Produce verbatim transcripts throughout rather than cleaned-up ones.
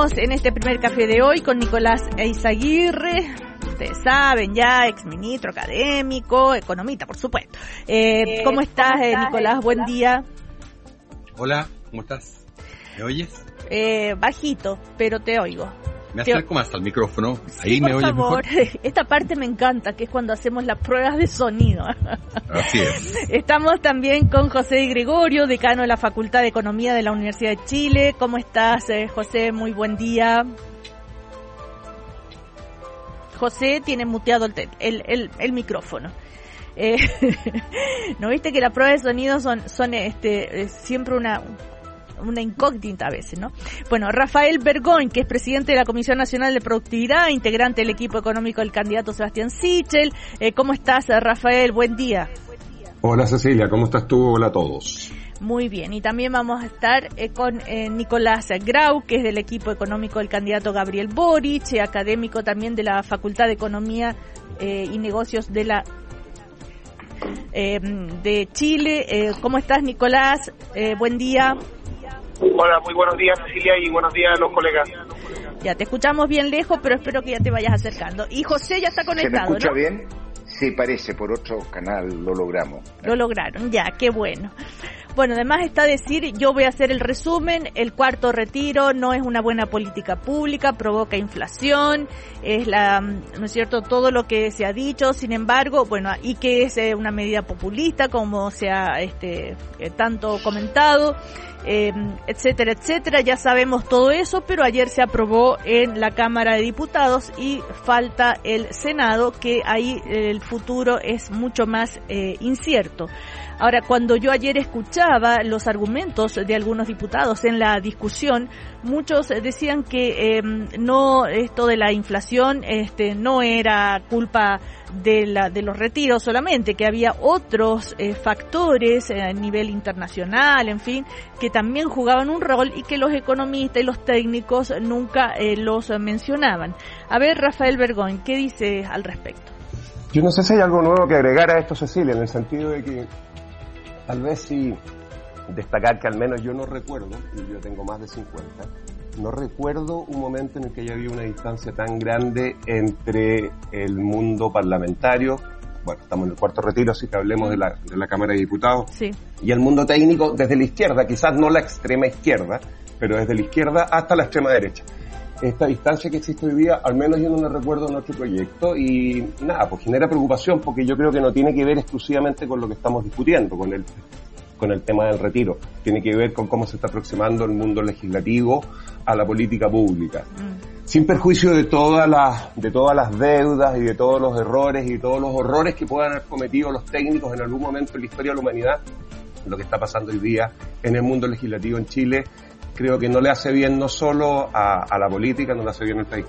estamos en este primer café de hoy con Nicolás Eizaguirre. Ustedes saben ya, exministro académico, economista, por supuesto. Eh, ¿Cómo estás, eh, Nicolás? Buen día. Hola, ¿cómo estás? ¿Me oyes? Eh, bajito, pero te oigo. Me acerco más al micrófono. Ahí sí, me por oyes favor. Mejor. Esta parte me encanta, que es cuando hacemos las pruebas de sonido. Así es. Estamos también con José Di Gregorio, decano de la Facultad de Economía de la Universidad de Chile. ¿Cómo estás, eh, José? Muy buen día. José tiene muteado el, el, el, el micrófono. Eh, ¿No viste que las pruebas de sonido son, son este, siempre una... una incógnita a veces, ¿no? Bueno, Rafael Bergón, que es presidente de la Comisión Nacional de Productividad, integrante del equipo económico del candidato Sebastián Sichel. Eh, ¿Cómo estás, Rafael? Buen día. Hola, Cecilia, ¿cómo estás tú? Hola a todos. Muy bien, y también vamos a estar eh, con eh, Nicolás Grau, que es del equipo económico del candidato Gabriel Boric, eh, académico también de la Facultad de Economía eh, y Negocios de la eh, de Chile. Eh, ¿Cómo estás, Nicolás? Eh, buen día. Hola, muy buenos días, Cecilia, y buenos días a los colegas. Ya, te escuchamos bien lejos, pero espero que ya te vayas acercando. Y José ya está conectado, ¿Se me escucha, ¿no? bien? Sí, parece, por otro canal lo logramos. Lo lograron, ya, qué bueno. Bueno, además está decir, yo voy a hacer el resumen, el cuarto retiro no es una buena política pública, provoca inflación, es la, ¿no es cierto?, todo lo que se ha dicho, sin embargo, bueno, y que es eh, una medida populista, como se ha este, eh, tanto comentado, eh, etcétera, etcétera, ya sabemos todo eso, pero ayer se aprobó en la Cámara de Diputados y falta el Senado, que ahí el futuro es mucho más eh, incierto. Ahora, cuando yo ayer escuchaba los argumentos de algunos diputados en la discusión, muchos decían que eh, no esto de la inflación este no era culpa de la de los retiros solamente, que había otros eh, factores eh, a nivel internacional, en fin, que también jugaban un rol y que los economistas y los técnicos nunca eh, los mencionaban. A ver, Rafael Bergón, ¿qué dice al respecto? Yo no sé si hay algo nuevo que agregar a esto, Cecilia, en el sentido de que tal vez sí destacar que al menos yo no recuerdo, y yo tengo más de cincuenta, no recuerdo un momento en el que haya habido una distancia tan grande entre el mundo parlamentario, bueno, estamos en el cuarto retiro, así que hablemos de la, de la Cámara de Diputados, sí, y el mundo técnico desde la izquierda, quizás no la extrema izquierda, pero desde la izquierda hasta la extrema derecha. Esta distancia que existe hoy día, al menos yo no la recuerdo en nuestro proyecto, y nada, pues genera preocupación porque yo creo que no tiene que ver exclusivamente con lo que estamos discutiendo, con el, con el tema del retiro. Tiene que ver con cómo se está aproximando el mundo legislativo a la política pública. Mm. Sin perjuicio de todas las, de todas las deudas y de todos los errores y de todos los horrores que puedan haber cometido los técnicos en algún momento en la historia de la humanidad, lo que está pasando hoy día en el mundo legislativo en Chile, creo que no le hace bien no solo a, a la política, no le hace bien al país.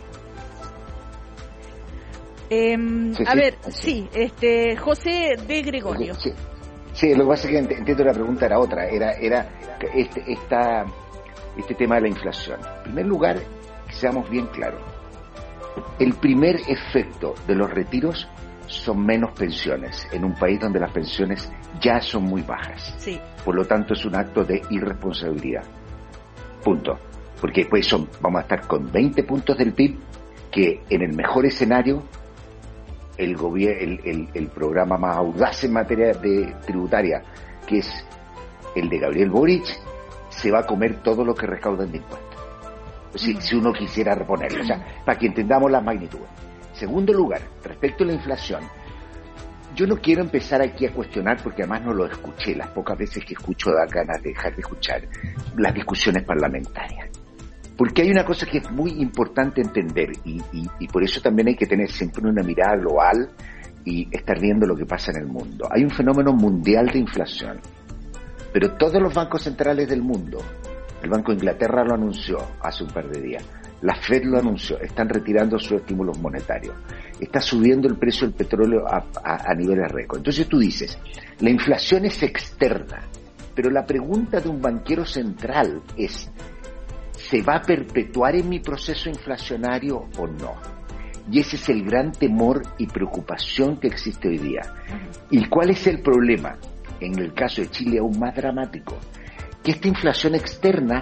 Eh, sí, a sí, ver, sí, sí, este José de Gregorio. Sí, sí, lo que pasa es que entiendo la pregunta era otra, era era este esta, este tema de la inflación. En primer lugar, que seamos bien claros, el primer efecto de los retiros son menos pensiones en un país donde las pensiones ya son muy bajas. Sí. Por lo tanto, es un acto de irresponsabilidad. Punto. Porque pues son, vamos a estar con veinte puntos del P I B, que en el mejor escenario el, gobier- el, el, el programa más audaz en materia de tributaria, que es el de Gabriel Boric, se va a comer todo lo que recaudan de impuestos. Si, si uno quisiera reponerlo, o sea, para que entendamos las magnitudes. Segundo lugar, respecto a la inflación, yo no quiero empezar aquí a cuestionar, porque además no lo escuché, las pocas veces que escucho da ganas de dejar de escuchar las discusiones parlamentarias. Porque hay una cosa que es muy importante entender, y, y, y por eso también hay que tener siempre una mirada global y estar viendo lo que pasa en el mundo. Hay un fenómeno mundial de inflación, pero todos los bancos centrales del mundo, el Banco de Inglaterra lo anunció hace un par de días, la Fed lo anunció, están retirando sus estímulos monetarios, está subiendo el precio del petróleo a, a, a niveles récord. Entonces tú dices, la inflación es externa, pero la pregunta de un banquero central es, ¿se va a perpetuar en mi proceso inflacionario o no? Y ese es el gran temor y preocupación que existe hoy día. ¿Y cuál es el problema? En el caso de Chile aún más dramático, que esta inflación externa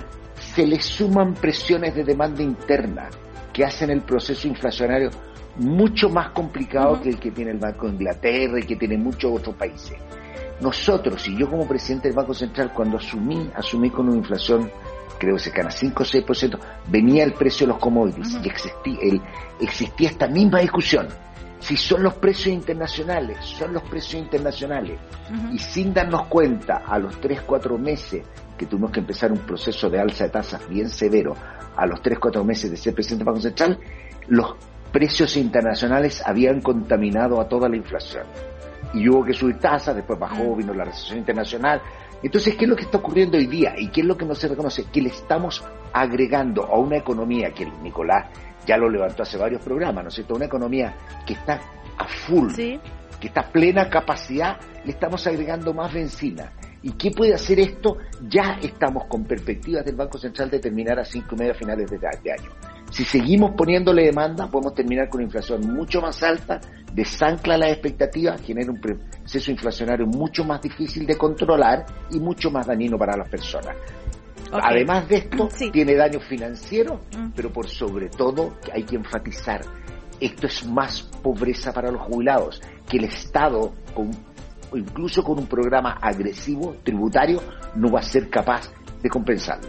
se le suman presiones de demanda interna que hacen el proceso inflacionario mucho más complicado uh-huh. que el que tiene el Banco de Inglaterra y que tiene muchos otros países. Nosotros, y yo como presidente del Banco Central, cuando asumí, asumí con una inflación, creo que cercana a cinco o seis por ciento, venía el precio de los commodities uh-huh. y existía, el, existía esta misma discusión. Si son los precios internacionales, son los precios internacionales. Uh-huh. Y sin darnos cuenta, a los tres, cuatro meses que tuvimos que empezar un proceso de alza de tasas bien severo, a los tres, cuatro meses de ser presidente del Banco Central, los precios internacionales habían contaminado a toda la inflación. Y hubo que subir tasas, después bajó, vino la recesión internacional. Entonces, ¿qué es lo que está ocurriendo hoy día? ¿Y qué es lo que no se reconoce? Que le estamos agregando a una economía que Nicolás ya lo levantó hace varios programas, ¿no es cierto? Una economía que está a full, ¿sí? Que está a plena capacidad, le estamos agregando más benzina. ¿Y qué puede hacer esto? Ya estamos con perspectivas del Banco Central de terminar a cinco y medio a finales de, de año. Si seguimos poniéndole demanda, podemos terminar con una inflación mucho más alta, desancla las expectativas, genera un proceso inflacionario mucho más difícil de controlar y mucho más dañino para las personas. Okay. Además de esto, sí. tiene daños financieros, mm. pero por sobre todo hay que enfatizar, esto es más pobreza para los jubilados, que el Estado, con, incluso con un programa agresivo, tributario, no va a ser capaz de compensarlo.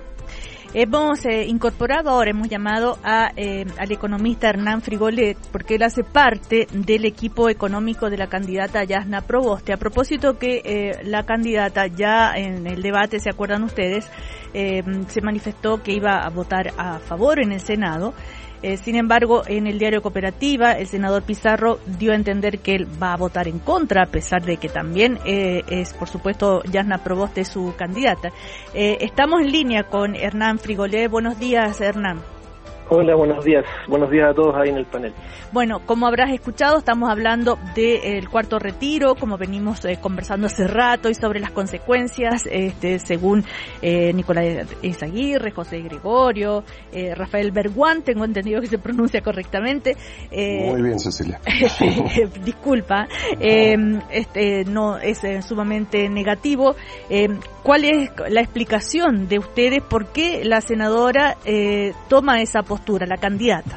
Hemos eh, incorporado ahora, hemos llamado a eh, al economista Hernán Frigolet, porque él hace parte del equipo económico de la candidata Jasna Proboste. A propósito que eh, la candidata ya en el debate, ¿se acuerdan ustedes? Eh, se manifestó que iba a votar a favor en el Senado. Eh, sin embargo, en el diario Cooperativa, el senador Pizarro dio a entender que él va a votar en contra, a pesar de que también eh, es, por supuesto, Jasna Proboste su candidata. Eh, estamos en línea con Hernán Frigolet. Buenos días, Hernán. Hola, buenos días. Buenos días a todos ahí en el panel. Bueno, como habrás escuchado, estamos hablando del cuarto retiro, como venimos eh, conversando hace rato, y sobre las consecuencias, este, según eh, Nicolás Izaguirre, José Gregorio, eh, Rafael Berguán, tengo entendido que se pronuncia correctamente. Eh, Muy bien, Cecilia. eh, disculpa, eh, este, no es eh, sumamente negativo. Eh, ¿Cuál es la explicación de ustedes por qué la senadora eh, toma esa postura, la candidata?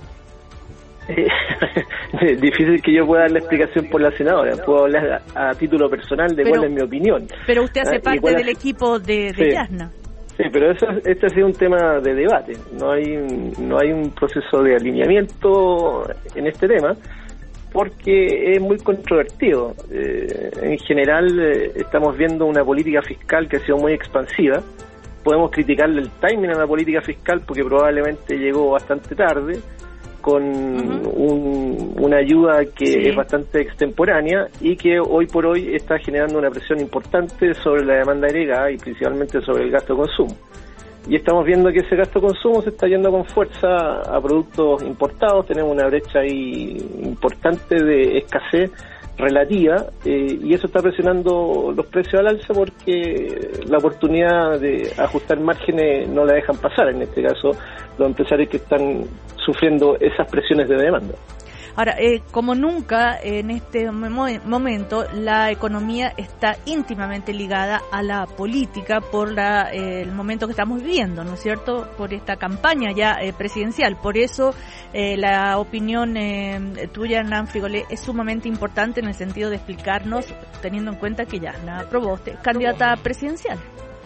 Eh, difícil que yo pueda dar la explicación por la senadora. Puedo hablar a, a título personal de pero, cuál es mi opinión. Pero usted hace parte del hace... equipo de, de sí, Jasna. Sí, pero eso, este ha sido un tema de debate. No hay, no hay un proceso de alineamiento en este tema, porque es muy controvertido. Eh, en general eh, estamos viendo una política fiscal que ha sido muy expansiva. Podemos criticarle el timing a la política fiscal porque probablemente llegó bastante tarde, con uh-huh. un, una ayuda que sí. es bastante extemporánea y que hoy por hoy está generando una presión importante sobre la demanda agregada y principalmente sobre el gasto de consumo. Y estamos viendo que ese gasto de consumo se está yendo con fuerza a productos importados. Tenemos una brecha ahí importante de escasez relativa eh, y eso está presionando los precios al alza porque la oportunidad de ajustar márgenes no la dejan pasar, en este caso los empresarios que están sufriendo esas presiones de demanda. Ahora, eh, como nunca en este mo- momento, la economía está íntimamente ligada a la política por la, eh, el momento que estamos viviendo, ¿no es cierto? Por esta campaña ya eh, presidencial. Por eso eh, la opinión eh, tuya, Hernán Frigolet, es sumamente importante en el sentido de explicarnos, teniendo en cuenta que Jasna Proboste, candidata presidencial.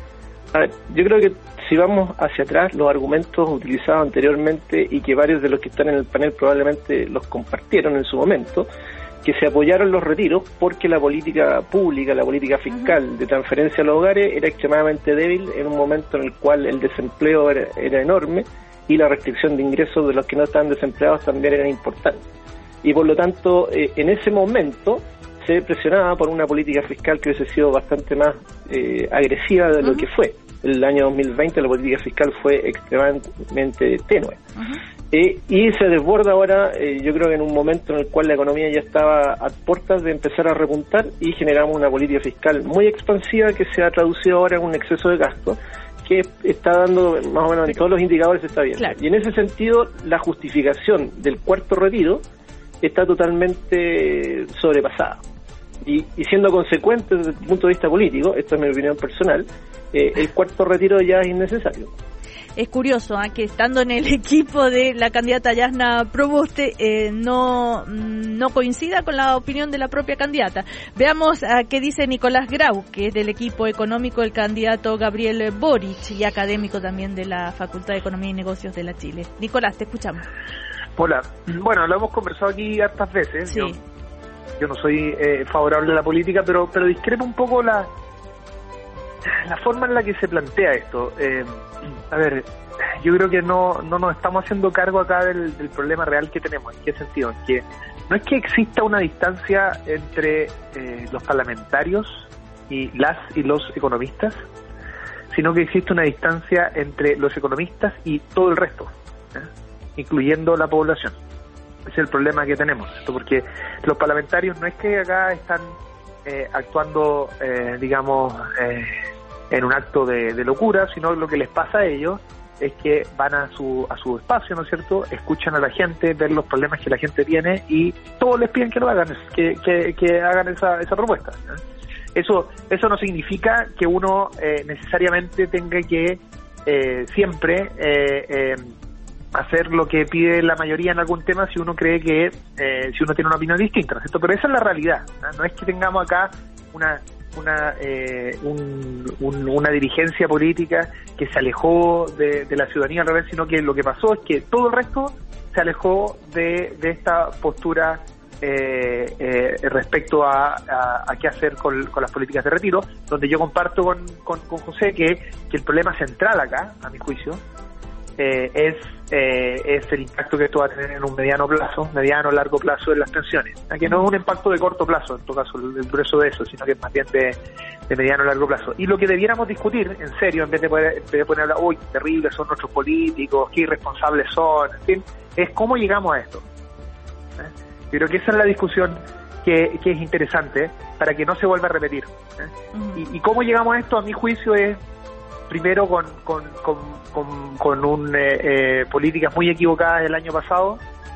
A ver, yo creo que si vamos hacia atrás, los argumentos utilizados anteriormente y que varios de los que están en el panel probablemente los compartieron en su momento, que se apoyaron los retiros porque la política pública, la política fiscal uh-huh. de transferencia a los hogares era extremadamente débil en un momento en el cual el desempleo era, era enorme y la restricción de ingresos de los que no estaban desempleados también era importante. Y por lo tanto, eh, en ese momento se presionaba por una política fiscal que hubiese sido bastante más eh, agresiva de lo uh-huh. que fue. El año dos mil veinte la política fiscal fue extremadamente tenue. Uh-huh. Eh, y se desborda ahora, eh, yo creo que en un momento en el cual la economía ya estaba a puertas de empezar a repuntar y generamos una política fiscal muy expansiva que se ha traducido ahora en un exceso de gasto que está dando, más o menos en todos los indicadores se está viendo. Claro. Y en ese sentido, la justificación del cuarto retiro está totalmente sobrepasada. Y, y siendo consecuente desde el punto de vista político, esto es mi opinión personal, eh, el cuarto retiro ya es innecesario. Es curioso ¿eh? que estando en el equipo de la candidata Jasna Proboste eh, no, no coincida con la opinión de la propia candidata. Veamos a qué dice Nicolás Grau, que es del equipo económico del candidato Gabriel Boric y académico también de la Facultad de Economía y Negocios de la Chile. Nicolás, te escuchamos. Hola, bueno, lo hemos conversado aquí hartas veces. Sí. Yo, yo no soy eh, favorable a la política, pero pero discrepo un poco la la forma en la que se plantea esto. Eh, a ver, yo creo que no no nos estamos haciendo cargo acá del, del problema real que tenemos. ¿En qué sentido? En que no es que exista una distancia entre eh, los parlamentarios y las y los economistas, sino que existe una distancia entre los economistas y todo el resto, ¿eh? Incluyendo la población. Ese es el problema que tenemos, ¿cierto? Porque los parlamentarios no es que acá están eh, actuando, eh, digamos, eh, en un acto de, de locura, sino lo que les pasa a ellos es que van a su a su espacio, ¿no es cierto?, escuchan a la gente, ven los problemas que la gente tiene y todos les piden que lo hagan, que, que, que hagan esa, esa propuesta, ¿eh? Eso eso no significa que uno eh, necesariamente tenga que eh, siempre eh, eh, hacer lo que pide la mayoría en algún tema si uno cree que, eh, si uno tiene una opinión distinta, ¿no es cierto? Pero esa es la realidad, ¿no? No es que tengamos acá una una eh, un, un, una dirigencia política que se alejó de, de la ciudadanía al revés, sino que lo que pasó es que todo el resto se alejó de, de esta postura Eh, eh, respecto a, a, a qué hacer con, con las políticas de retiro, donde yo comparto con, con, con José que, que el problema central acá, a mi juicio, eh, es eh, es el impacto que esto va a tener en un mediano plazo, mediano largo plazo en las pensiones, que no es un impacto de corto plazo, en todo caso, el, el grueso de eso, sino que es más bien de, de mediano largo plazo. Y lo que debiéramos discutir, en serio, en vez de poner, en vez de poner a hablar, uy, terribles son nuestros políticos, qué irresponsables son, en fin, es cómo llegamos a esto. ¿Eh? Yo creo que esa es la discusión que, que es interesante para que no se vuelva a repetir, ¿eh? Uh-huh. y, y cómo llegamos a esto, a mi juicio, es primero con con con, con, con un, eh, eh, políticas muy equivocadas el año pasado,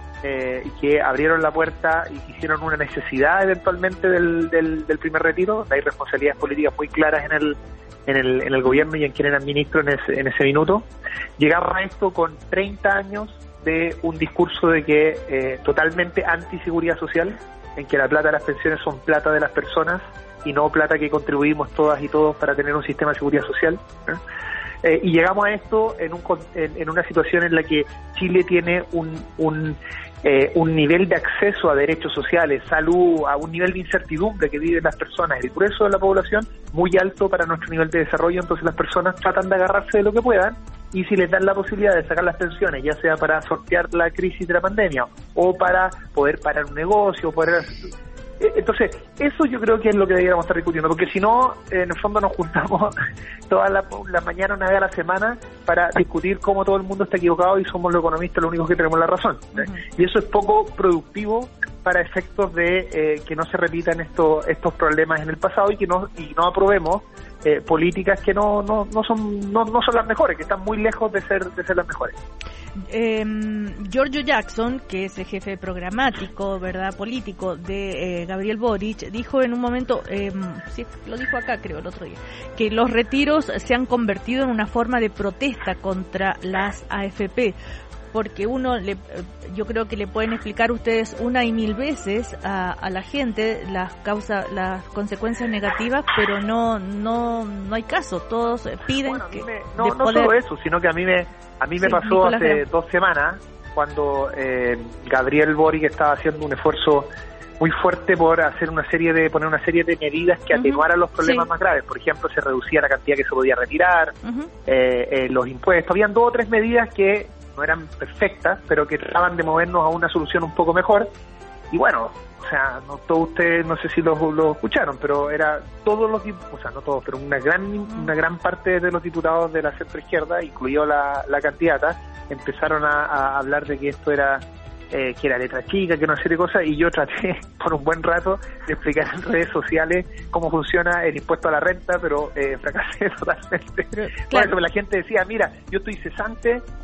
eh, que abrieron la puerta y hicieron una necesidad eventualmente del, del, del primer retiro. Hay responsabilidades políticas muy claras en el en el, en el gobierno y en quien era ministro en ese, en ese minuto. Llegamos a esto con treinta años de un discurso de que eh, totalmente anti-seguridad social, en que la plata de las pensiones son plata de las personas y no plata que contribuimos todas y todos para tener un sistema de seguridad social, ¿eh? Eh, y llegamos a esto en, un, en, en una situación en la que Chile tiene un, un, eh, un nivel de acceso a derechos sociales, salud, a un nivel de incertidumbre que viven las personas, el grueso de la población, muy alto para nuestro nivel de desarrollo. Entonces las personas tratan de agarrarse de lo que puedan, y si les dan la posibilidad de sacar las pensiones, ya sea para sortear la crisis de la pandemia o para poder parar un negocio, poder... Entonces, eso yo creo que es lo que deberíamos estar discutiendo, porque si no, en el fondo nos juntamos todas las la mañanas, una vez a la semana, para discutir cómo todo el mundo está equivocado y somos los economistas los únicos que tenemos la razón, ¿eh? Uh-huh. Y eso es poco productivo para efectos de eh, que no se repitan estos estos problemas en el pasado y que no y no aprobemos eh, políticas que no no no son no, no son las mejores, que están muy lejos de ser de ser las mejores. Eh, Giorgio Jackson, que es el jefe programático, verdad, político de eh, Gabriel Boric, dijo en un momento, eh, sí, lo dijo acá creo el otro día, que los retiros se han convertido en una forma de protesta contra las A F P. Porque uno, le, yo creo que le pueden explicar ustedes una y mil veces a, a la gente las causas, las consecuencias negativas, pero no no no hay caso. Todos piden bueno, que me, no, no poder... solo eso, sino que a mí me a mí me sí, pasó Nicolás hace Grau. dos semanas cuando eh, Gabriel Boric estaba haciendo un esfuerzo muy fuerte por hacer una serie de poner una serie de medidas que uh-huh. atenuaran los problemas sí. más graves. Por ejemplo, se reducía la cantidad que se podía retirar, uh-huh. eh, eh, los impuestos. Habían dos o tres medidas que no eran perfectas, pero que trataban de movernos a una solución un poco mejor. Y bueno, o sea, no todos ustedes, no sé si lo, lo escucharon, pero era todos los, o sea, no todos, pero una gran una gran parte de los diputados de la centroizquierda, incluyó la, la candidata, empezaron a, a hablar de que esto era eh, que era letra chica, que una serie de cosas, y yo traté por un buen rato de explicar en redes sociales cómo funciona el impuesto a la renta, pero eh, fracasé totalmente. Pero, claro. Por eso la gente decía, mira, yo estoy cesante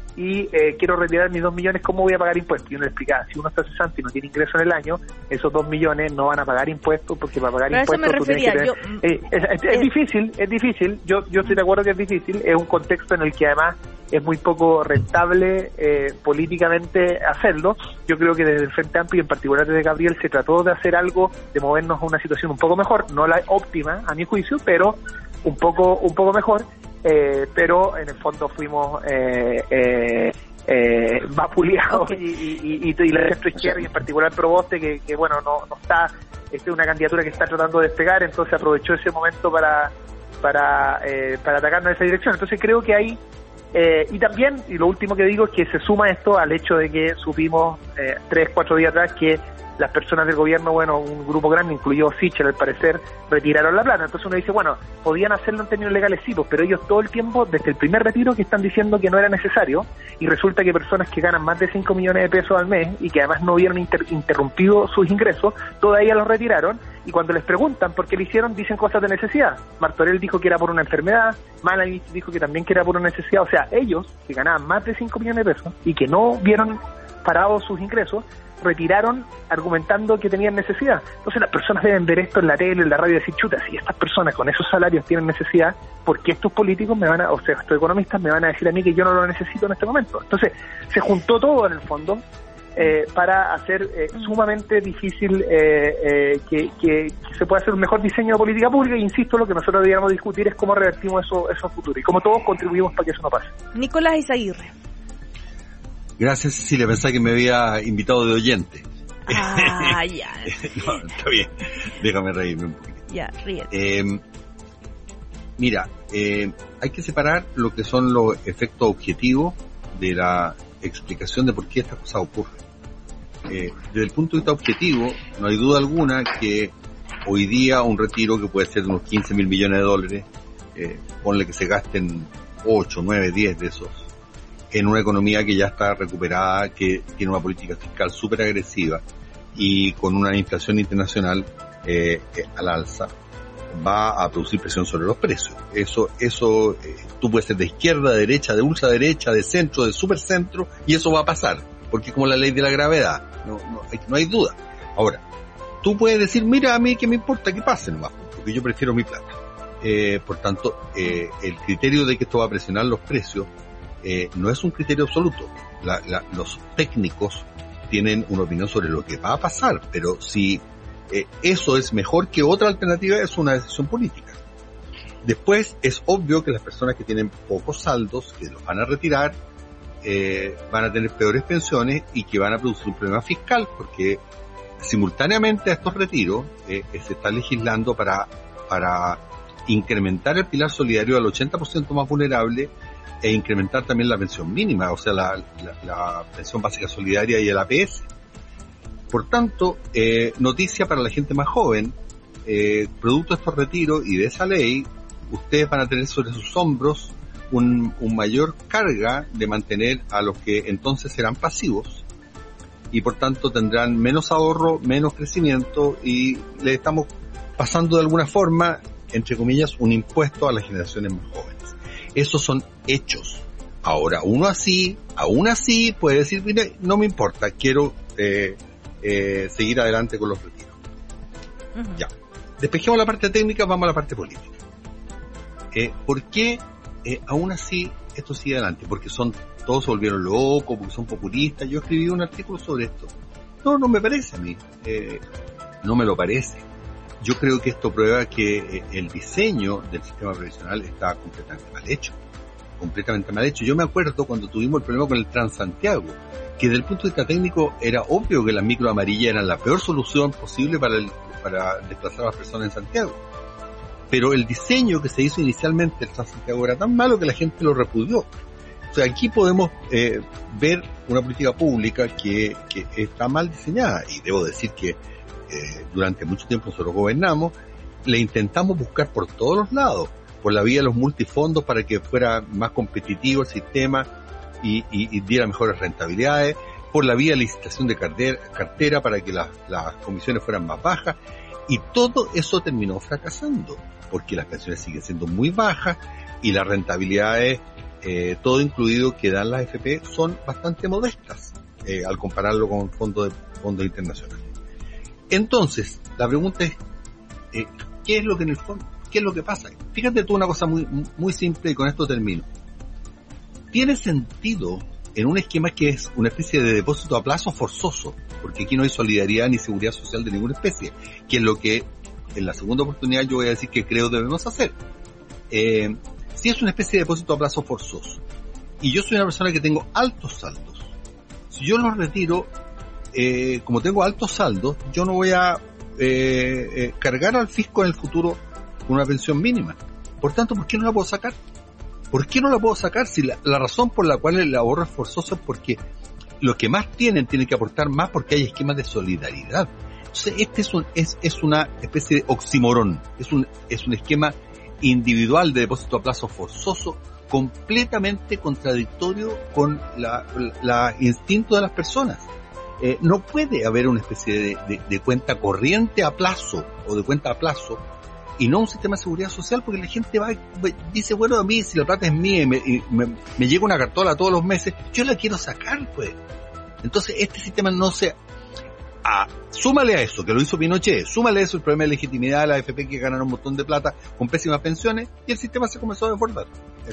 y eh, quiero retirar mis dos millones, ¿cómo voy a pagar impuestos? Y uno le explicaba, si uno está cesante y no tiene ingreso en el año, esos dos millones no van a pagar impuestos, porque para pagar Pero impuestos tú tienes que tener... yo, eh, es, es, es eh, difícil, es difícil, yo yo estoy de acuerdo que es difícil, es un contexto en el que además es muy poco rentable eh, políticamente hacerlo. Yo creo que desde el Frente Amplio y en particular desde Gabriel se trató de hacer algo, de movernos a una situación un poco mejor, no la óptima a mi juicio, pero un poco un poco mejor, eh, pero en el fondo fuimos eh, eh, eh, vapuleados okay. y, y, y, y la centro izquierda y en particular Proboste que, que bueno no no está, esta es una candidatura que está tratando de despegar, entonces aprovechó ese momento para para eh, para atacarnos en esa dirección. Entonces creo que hay Eh, y también, y lo último que digo es que se suma esto al hecho de que supimos eh, tres, cuatro días atrás que las personas del gobierno, bueno, un grupo grande, incluyó Sichel al parecer, retiraron la plata. Entonces uno dice, bueno, podían hacerlo en términos legales, sí, pues, pero ellos todo el tiempo, desde el primer retiro, que están diciendo que no era necesario, y resulta que personas que ganan más de cinco millones de pesos al mes y que además no hubieran inter- interrumpido sus ingresos, todas ellas los retiraron, y cuando les preguntan por qué lo hicieron, dicen cosas de necesidad. Martorell dijo que era por una enfermedad, Malavich dijo que también que era por una necesidad. O sea, ellos, que ganaban más de cinco millones de pesos y que no vieron parados sus ingresos, retiraron argumentando que tenían necesidad. Entonces las personas deben ver esto en la tele, en la radio y decir, chuta, si estas personas con esos salarios tienen necesidad, ¿por qué estos políticos me van a, o sea, estos economistas me van a decir a mí que yo no lo necesito en este momento? Entonces se juntó todo en el fondo eh, para hacer eh, sumamente difícil eh, eh, que, que, que se pueda hacer un mejor diseño de política pública, e insisto, lo que nosotros deberíamos discutir es cómo revertimos eso, eso futuro y cómo todos contribuimos para que eso no pase. Nicolás Izaguirre. Gracias, Cecilia, pensaba que me había invitado de oyente. Ah, ya. No, está bien, déjame reírme un poquito. Ya, ríete. Eh, mira, eh, hay que separar lo que son los efectos objetivos de la explicación de por qué esta cosa ocurre. Eh, desde el punto de vista objetivo, no hay duda alguna que hoy día un retiro que puede ser de unos quince mil millones de dólares, eh, ponle que se gasten ocho, nueve, diez de esos, en una economía que ya está recuperada, que tiene una política fiscal súper agresiva y con una inflación internacional eh, eh, al alza, va a producir presión sobre los precios. Eso, eso, eh, tú puedes ser de izquierda, de derecha, de ultraderecha, de centro, de supercentro, y eso va a pasar, porque es como la ley de la gravedad, no, no, hay, no hay duda. Ahora, tú puedes decir, mira, a mí que me importa que pase nomás, porque yo prefiero mi plata. Eh, por tanto, eh, el criterio de que esto va a presionar los precios Eh, no es un criterio absoluto. La, la, los técnicos tienen una opinión sobre lo que va a pasar, pero si eh, eso es mejor que otra alternativa, es una decisión política. Después, es obvio que las personas que tienen pocos saldos, que los van a retirar, eh, van a tener peores pensiones y que van a producir un problema fiscal, porque simultáneamente a estos retiros eh, se está legislando para, para incrementar el pilar solidario al ochenta por ciento más vulnerable e incrementar también la pensión mínima, o sea, la, la, la pensión básica solidaria y el A P S. Por tanto, eh, noticia para la gente más joven, eh, producto de estos retiros y de esa ley, ustedes van a tener sobre sus hombros un, un mayor carga de mantener a los que entonces serán pasivos, y por tanto tendrán menos ahorro, menos crecimiento, y le estamos pasando de alguna forma, entre comillas, un impuesto a las generaciones más jóvenes. Esos son hechos. Ahora, uno así, aún así, puede decir, mire, no me importa, quiero eh, eh, seguir adelante con los retiros. Uh-huh. Ya. Despejemos la parte técnica, vamos a la parte política. Eh, ¿Por qué eh, aún así esto sigue adelante? Porque son todos se volvieron locos, porque son populistas. Yo escribí un artículo sobre esto. No, no me parece a mí. Eh, no me lo parece. Yo creo que esto prueba que eh, el diseño del sistema previsional está completamente mal hecho. Completamente mal hecho. Yo me acuerdo cuando tuvimos el problema con el Transantiago, que desde el punto de vista técnico era obvio que las micro amarillas eran la peor solución posible para, el, para desplazar a las personas en Santiago. Pero el diseño que se hizo inicialmente del Transantiago era tan malo que la gente lo repudió. O sea, aquí podemos eh, ver una política pública que, que está mal diseñada. Y debo decir que eh, durante mucho tiempo nosotros gobernamos, le intentamos buscar por todos los lados, por la vía de los multifondos para que fuera más competitivo el sistema y, y, y diera mejores rentabilidades, por la vía de licitación de cartera, cartera para que las, las comisiones fueran más bajas, y todo eso terminó fracasando, porque las pensiones siguen siendo muy bajas y las rentabilidades eh, todo incluido que dan las A F P son bastante modestas eh, al compararlo con fondos de fondos internacionales. Entonces, la pregunta es, eh, ¿qué es lo que en el fondo, qué es lo que pasa? Fíjate tú una cosa muy, muy simple y con esto termino. ¿Tiene sentido en un esquema que es una especie de depósito a plazo forzoso? Porque aquí no hay solidaridad ni seguridad social de ninguna especie, que es lo que en la segunda oportunidad yo voy a decir que creo debemos hacer. Eh, si es una especie de depósito a plazo forzoso, y yo soy una persona que tengo altos saldos, si yo los retiro, eh, como tengo altos saldos, yo no voy a eh, eh, cargar al fisco en el futuro con una pensión mínima. Por tanto, ¿por qué no la puedo sacar? ¿Por qué no la puedo sacar? Si la, la razón por la cual el ahorro es forzoso es porque los que más tienen tienen que aportar más porque hay esquemas de solidaridad. Entonces, este es, un, es, es una especie de oxímoron, es un, es un esquema individual de depósito a plazo forzoso completamente contradictorio con la, la, la instinto de las personas. Eh, no puede haber una especie de, de, de cuenta corriente a plazo o de cuenta a plazo y no un sistema de seguridad social, porque la gente va dice, bueno, a mí si la plata es mía y me, y me, me llega una cartola todos los meses, yo la quiero sacar, pues. Entonces este sistema no se... Ah, súmale a eso, que lo hizo Pinochet, súmale a eso el problema de legitimidad de la A F P que ganan un montón de plata con pésimas pensiones y el sistema se comenzó a desbordar.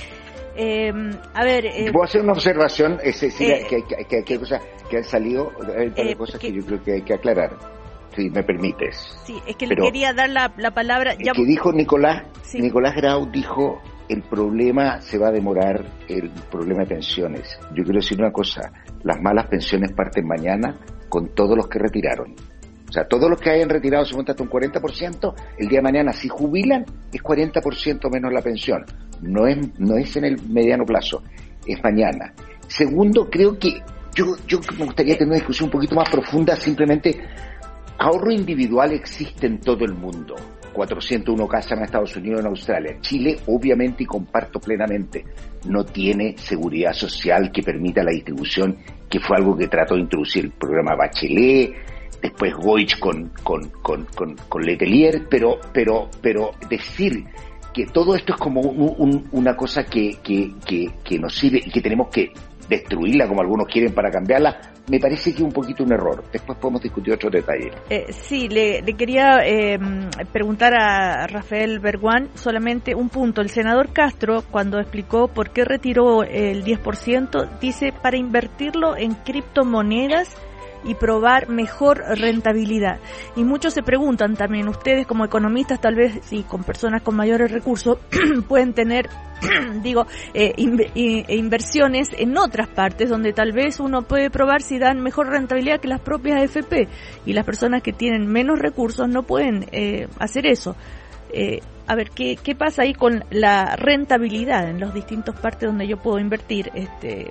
Eh, a ver, eh, puedo hacer una observación, es decir, eh, que, que, que, que hay cosas que han salido, hay eh, cosas que, que yo creo que hay que aclarar, si me permites. Sí, es que Pero le quería dar la, la palabra. Ya... que dijo Nicolás, sí. Nicolás Grau dijo, el problema se va a demorar, el problema de pensiones. Yo quiero decir una cosa, las malas pensiones parten mañana con todos los que retiraron. O sea, todos los que hayan retirado se montan hasta un cuarenta por ciento, el día de mañana si jubilan es cuarenta por ciento menos la pensión. No es, no es en el mediano plazo, es mañana. Segundo, creo que yo, yo me gustaría tener una discusión un poquito más profunda, simplemente, ahorro individual existe en todo el mundo. cuatrocientos uno casas en Estados Unidos, en Australia. Chile, obviamente, y comparto plenamente, no tiene seguridad social que permita la distribución, que fue algo que trató de introducir el programa Bachelet, después Goich con, con, con, con, con Letelier, pero, pero, pero decir que todo esto es como un, un, una cosa que, que, que, que nos sirve y que tenemos que destruirla como algunos quieren para cambiarla, me parece que es un poquito un error. Después podemos discutir otros detalles. Eh, sí, le, le quería eh, preguntar a Rafael Berguán solamente un punto. El senador Castro, cuando explicó por qué retiró el diez por ciento, dice para invertirlo en criptomonedas y probar mejor rentabilidad. Y muchos se preguntan también, ustedes como economistas, tal vez sí, con personas con mayores recursos, pueden tener, digo, eh, in, in, inversiones en otras partes donde tal vez uno puede probar si dan mejor rentabilidad que las propias A F P. Y las personas que tienen menos recursos no pueden eh, hacer eso. Eh, a ver, ¿qué, ¿qué pasa ahí con la rentabilidad en las distintas partes donde yo puedo invertir, este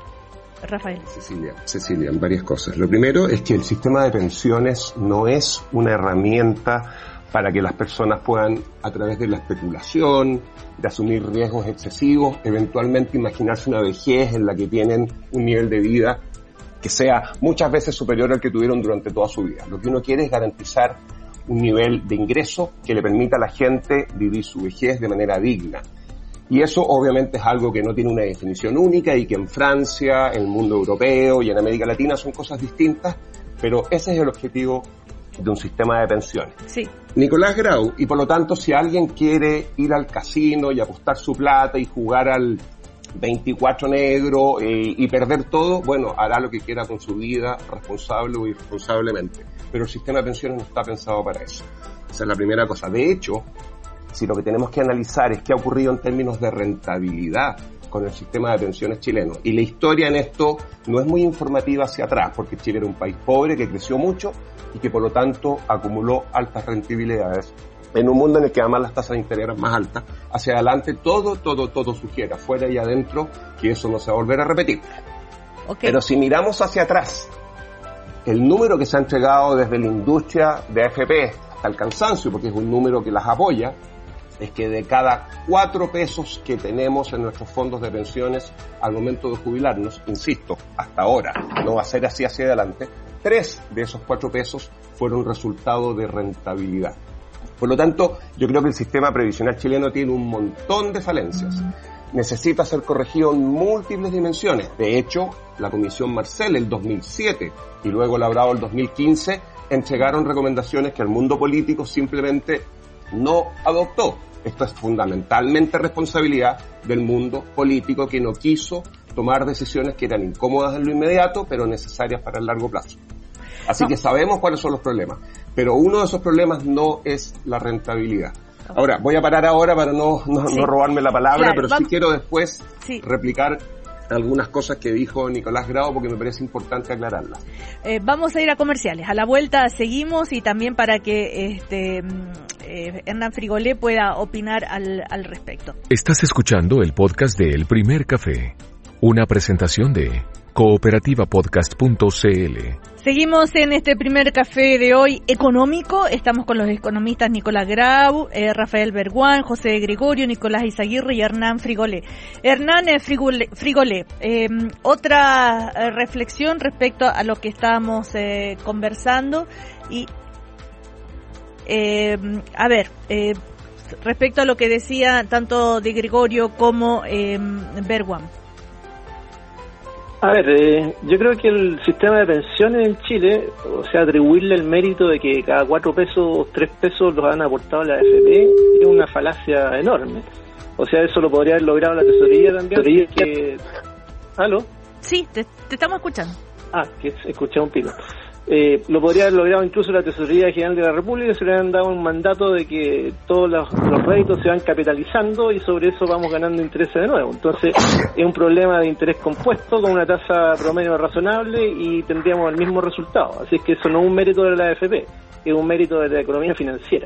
Rafael? Cecilia, Cecilia, varias cosas. Lo primero es que el sistema de pensiones no es una herramienta para que las personas puedan, a través de la especulación, de asumir riesgos excesivos, eventualmente imaginarse una vejez en la que tienen un nivel de vida que sea muchas veces superior al que tuvieron durante toda su vida. Lo que uno quiere es garantizar un nivel de ingreso que le permita a la gente vivir su vejez de manera digna. Y eso obviamente es algo que no tiene una definición única y que en Francia, en el mundo europeo y en América Latina son cosas distintas, pero ese es el objetivo de un sistema de pensiones. Sí. Nicolás Grau, y por lo tanto si alguien quiere ir al casino y apostar su plata y jugar al veinticuatro negro eh, y perder todo, bueno, hará lo que quiera con su vida, responsable o irresponsablemente. Pero el sistema de pensiones no está pensado para eso. Esa es la primera cosa. De hecho, si lo que tenemos que analizar es qué ha ocurrido en términos de rentabilidad con el sistema de pensiones chileno, y la historia en esto no es muy informativa hacia atrás, porque Chile era un país pobre que creció mucho y que por lo tanto acumuló altas rentabilidades en un mundo en el que además las tasas de interés eran más altas. Hacia adelante todo, todo, todo sugiere, afuera y adentro, que eso no se va a volver a repetir. Okay. Pero si miramos hacia atrás, el número que se ha entregado desde la industria de A F P hasta el cansancio, porque es un número que las apoya, es que de cada cuatro pesos que tenemos en nuestros fondos de pensiones al momento de jubilarnos, insisto, hasta ahora, no va a ser así hacia adelante, tres de esos cuatro pesos fueron resultado de rentabilidad. Por lo tanto, yo creo que el sistema previsional chileno tiene un montón de falencias. necesita ser corregido en múltiples dimensiones. De hecho, la Comisión Marcel el dos mil siete y luego elaborado el dos mil quince entregaron recomendaciones que el mundo político simplemente no adoptó. Esto es fundamentalmente responsabilidad del mundo político, que no quiso tomar decisiones que eran incómodas en lo inmediato, pero necesarias para el largo plazo. Así que sabemos cuáles son los problemas, pero uno de esos problemas no es la rentabilidad. Ahora, voy a parar ahora para no, no, sí. no robarme la palabra, claro, pero vamos. sí quiero después sí. replicar algunas cosas que dijo Nicolás Grau, porque me parece importante aclararlas. Eh, vamos a ir a comerciales. A la vuelta seguimos, y también para que este eh, Hernán Frigolé pueda opinar al, al respecto. Estás escuchando el podcast de El Primer Café, una presentación de cooperativa podcast punto c l. Seguimos en este primer café de hoy económico. Estamos con los economistas Nicolás Grau, eh, Rafael Berguán, José Gregorio, Nicolás Izaguirre y Hernán Frigolé. Hernán eh, Frigolé, Frigolé eh, otra eh, reflexión respecto a lo que estábamos eh, conversando y eh, a ver, eh, respecto a lo que decía tanto de Gregorio como eh, Berguán. A ver, eh, yo creo que el sistema de pensiones en Chile, o sea, atribuirle el mérito de que cada cuatro pesos, tres pesos los han aportado la A F P, es una falacia enorme. O sea, eso lo podría haber logrado la tesorería también. Tesorería que... ¿Aló? Sí, te, te estamos escuchando. Ah, que escuché un pico. Eh, lo podría haber logrado incluso la Tesorería General de la República, se le han dado un mandato de que todos los, los réditos se van capitalizando y sobre eso vamos ganando intereses de nuevo. Entonces es un problema de interés compuesto con una tasa promedio razonable y tendríamos el mismo resultado. Así es que eso no es un mérito de la A F P, es un mérito de la economía financiera.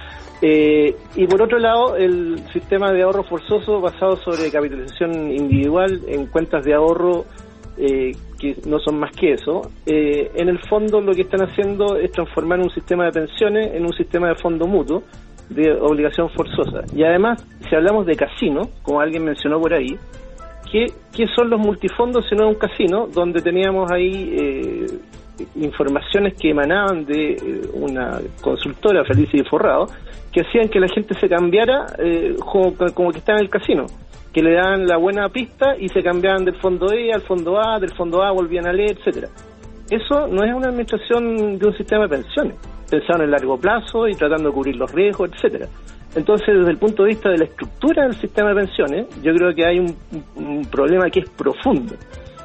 Eh, y por otro lado, el sistema de ahorro forzoso basado sobre capitalización individual en cuentas de ahorro Eh, que no son más que eso, eh, en el fondo lo que están haciendo es transformar un sistema de pensiones en un sistema de fondo mutuo de obligación forzosa. Y además, si hablamos de casino, como alguien mencionó por ahí, ¿qué, qué son los multifondos si no es un casino donde teníamos ahí eh, informaciones que emanaban de eh, una consultora, Felicia y Forrado, que hacían que la gente se cambiara eh, como, como que está en el casino, que le daban la buena pista y se cambiaban del fondo E al fondo A, del fondo A volvían a leer, etcétera. Eso no es una administración de un sistema de pensiones, pensando en largo plazo y tratando de cubrir los riesgos, etcétera. Entonces, desde el punto de vista de la estructura del sistema de pensiones, yo creo que hay un, un problema que es profundo.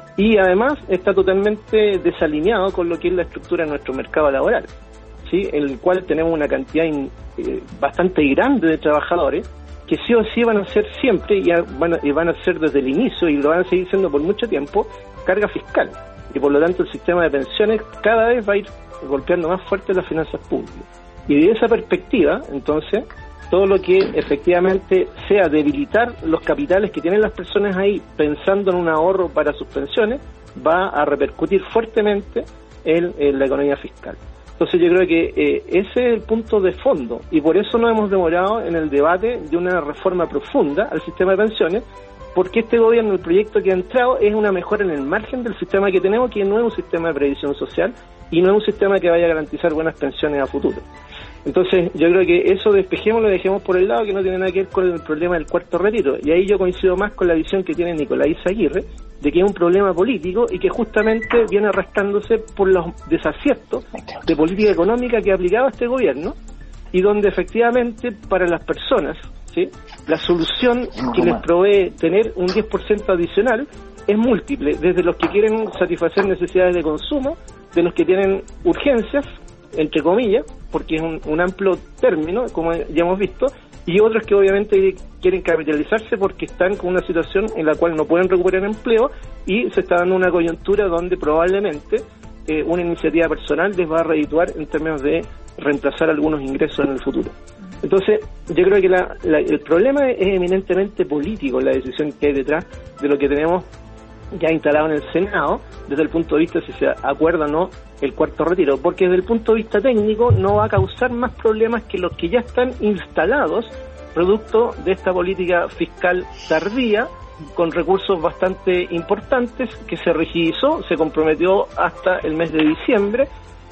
Y además está totalmente desalineado con lo que es la estructura de nuestro mercado laboral, ¿sí? En el cual tenemos una cantidad in, eh, bastante grande de trabajadores que sí o sí van a ser siempre, y van a, y van a ser desde el inicio, y lo van a seguir siendo por mucho tiempo, carga fiscal. Y por lo tanto el sistema de pensiones cada vez va a ir golpeando más fuerte las finanzas públicas. Y de esa perspectiva, entonces, todo lo que efectivamente sea debilitar los capitales que tienen las personas ahí, pensando en un ahorro para sus pensiones, va a repercutir fuertemente en, en la economía fiscal. Entonces yo creo que eh, ese es el punto de fondo, y por eso nos hemos demorado en el debate de una reforma profunda al sistema de pensiones, porque este gobierno, el proyecto que ha entrado, es una mejora en el margen del sistema que tenemos, que no es un sistema de previsión social y no es un sistema que vaya a garantizar buenas pensiones a futuro. Entonces yo creo que eso despejémoslo, dejemos por el lado, que no tiene nada que ver con el problema del cuarto retiro, y ahí yo coincido más con la visión que tiene Nicolás Izaguirre, de que es un problema político y que justamente viene arrastrándose por los desaciertos de política económica que ha aplicado este gobierno, y donde efectivamente para las personas, ¿sí?, la solución que les provee tener un diez por ciento adicional es múltiple, desde los que quieren satisfacer necesidades de consumo, de los que tienen urgencias, entre comillas, porque es un, un amplio término, como ya hemos visto, y otros que obviamente quieren capitalizarse porque están con una situación en la cual no pueden recuperar empleo y se está dando una coyuntura donde probablemente eh, una iniciativa personal les va a redituar en términos de reemplazar algunos ingresos en el futuro. Entonces, yo creo que la, la, el problema es eminentemente político, la decisión que hay detrás de lo que tenemos ya instalado en el Senado, desde el punto de vista si se acuerda o no el cuarto retiro, porque desde el punto de vista técnico no va a causar más problemas que los que ya están instalados, producto de esta política fiscal tardía, con recursos bastante importantes, que se rigidizó, se comprometió hasta el mes de diciembre,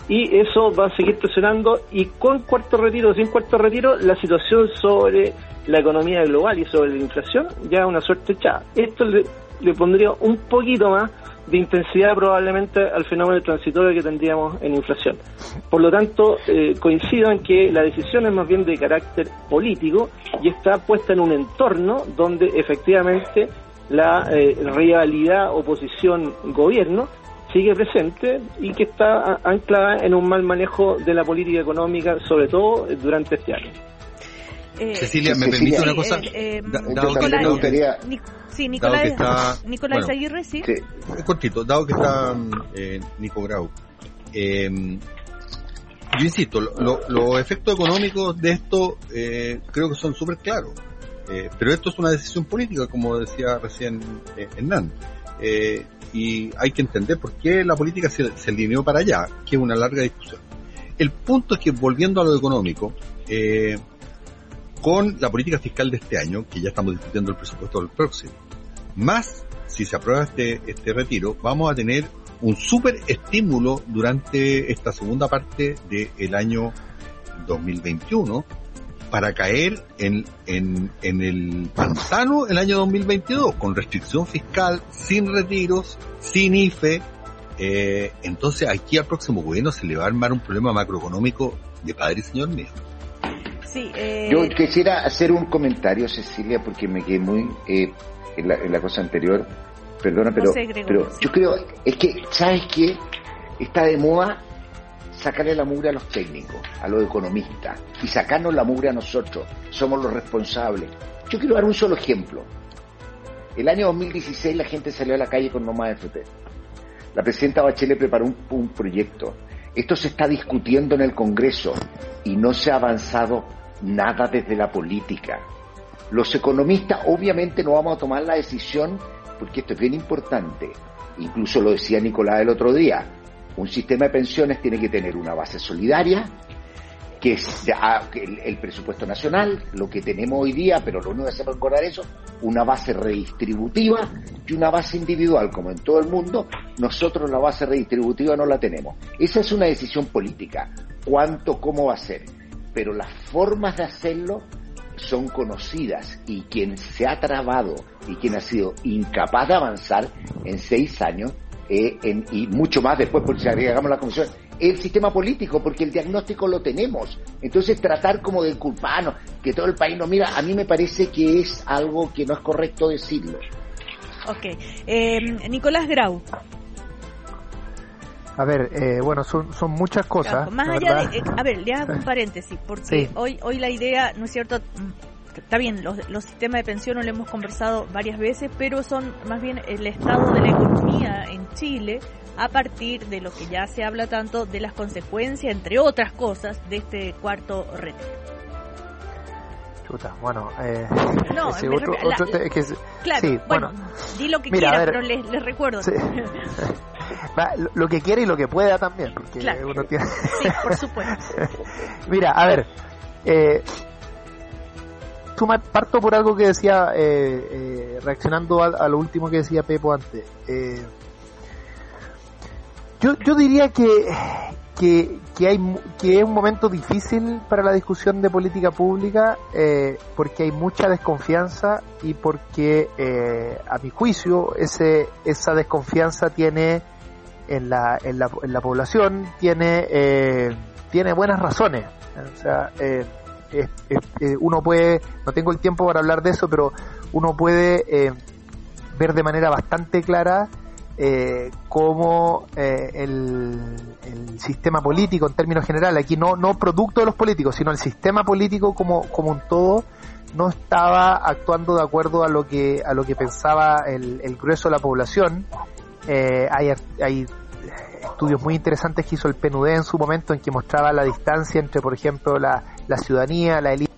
y eso va a seguir presionando, y con cuarto retiro o sin cuarto retiro, la situación sobre la economía global y sobre la inflación ya es una suerte echada. Esto le, le pondría un poquito más de intensidad probablemente al fenómeno transitorio que tendríamos en inflación. Por lo tanto, eh, coincido en que la decisión es más bien de carácter político y está puesta en un entorno donde efectivamente la eh, rivalidad oposición-gobierno sigue presente y que está anclada en un mal manejo de la política económica, sobre todo durante este año. Eh, Cecilia, ¿me permite una cosa? Eh, eh, da, dado Nicolás, que, gustaría, Nic, sí, Nicolás, que está, Nicolás bueno, Aguirre, sí. sí. Cortito, dado que está eh, Nico Grau, eh, yo insisto, los lo, lo efectos económicos de esto eh, creo que son súper claros, eh, pero esto es una decisión política, como decía recién eh, Hernán, eh, y hay que entender por qué la política se, se alineó para allá, que es una larga discusión. El punto es que, volviendo a lo económico, eh, con la política fiscal de este año, que ya estamos discutiendo el presupuesto del próximo, más si se aprueba este, este retiro, vamos a tener un súper estímulo durante esta segunda parte del año dos mil veintiuno para caer en, en, en el pantano el año dos mil veintidós, con restricción fiscal, sin retiros, sin I F E. Eh, entonces aquí al próximo gobierno se le va a armar un problema macroeconómico de padre y señor mío. Sí, eh... Yo quisiera hacer un comentario, Cecilia, porque me quedé muy eh, en, la, en la cosa anterior. Perdona, pero, no sé, pero sí. Yo creo, es que, ¿sabes qué? Está de moda sacarle la mugre a los técnicos, a los economistas, y sacarnos la mugre a nosotros. Somos los responsables. Yo quiero dar un solo ejemplo. El año dos mil dieciséis la gente salió a la calle con no más F P. La presidenta Bachelet preparó un, un proyecto. Esto se está discutiendo en el Congreso y no se ha avanzado nada desde la política. Los economistas obviamente no vamos a tomar la decisión, porque esto es bien importante. Incluso lo decía Nicolás el otro día, un sistema de pensiones tiene que tener una base solidaria, que es el, el presupuesto nacional, lo que tenemos hoy día, pero lo único que hacemos es recordar eso, una base redistributiva y una base individual, como en todo el mundo. Nosotros la base redistributiva no la tenemos. Esa es una decisión política, cuánto, cómo va a ser, pero las formas de hacerlo son conocidas, y quien se ha trabado y quien ha sido incapaz de avanzar en seis años eh, en, y mucho más después, porque si agregamos la comisión, el sistema político, porque el diagnóstico lo tenemos. Entonces tratar como de culparnos, que todo el país no mira, a mí me parece que es algo que no es correcto decirlo. Ok, eh, Nicolás Grau. A ver, eh, bueno, son son muchas cosas. Claro, más allá de, eh, a ver, le hago un paréntesis, porque sí. hoy hoy la idea, ¿no es cierto? Está bien, los, los sistemas de pensión lo hemos conversado varias veces, pero son más bien el estado de la economía en Chile a partir de lo que ya se habla tanto de las consecuencias, entre otras cosas, de este cuarto retiro. Chuta, bueno, eh, no, ese otro, la, otro te, que, claro, sí, bueno, bueno, di lo que mira, quiera, ver, pero les, les recuerdo. Sí. Lo, lo que quiera y lo que pueda también, porque claro. uno tiene... Sí, por supuesto. Mira, a ver, eh, parto por algo que decía, eh, eh, reaccionando a, a lo último que decía Pepo antes. Eh, yo, yo diría que, que, que, hay, que es un momento difícil para la discusión de política pública, eh, porque hay mucha desconfianza y porque, eh, a mi juicio, ese, esa desconfianza tiene en la, en la, en la población, tiene, eh, tiene buenas razones. O sea, eh, Es, es, eh, uno puede, no tengo el tiempo para hablar de eso, pero uno puede eh, ver de manera bastante clara eh, cómo eh, el, el sistema político, en términos generales, aquí no no producto de los políticos, sino el sistema político como como un todo, no estaba actuando de acuerdo a lo que a lo que pensaba el, el grueso de la población. Eh, hay, hay estudios muy interesantes que hizo el P N U D en su momento, en que mostraba la distancia entre, por ejemplo, la, la ciudadanía, la élite,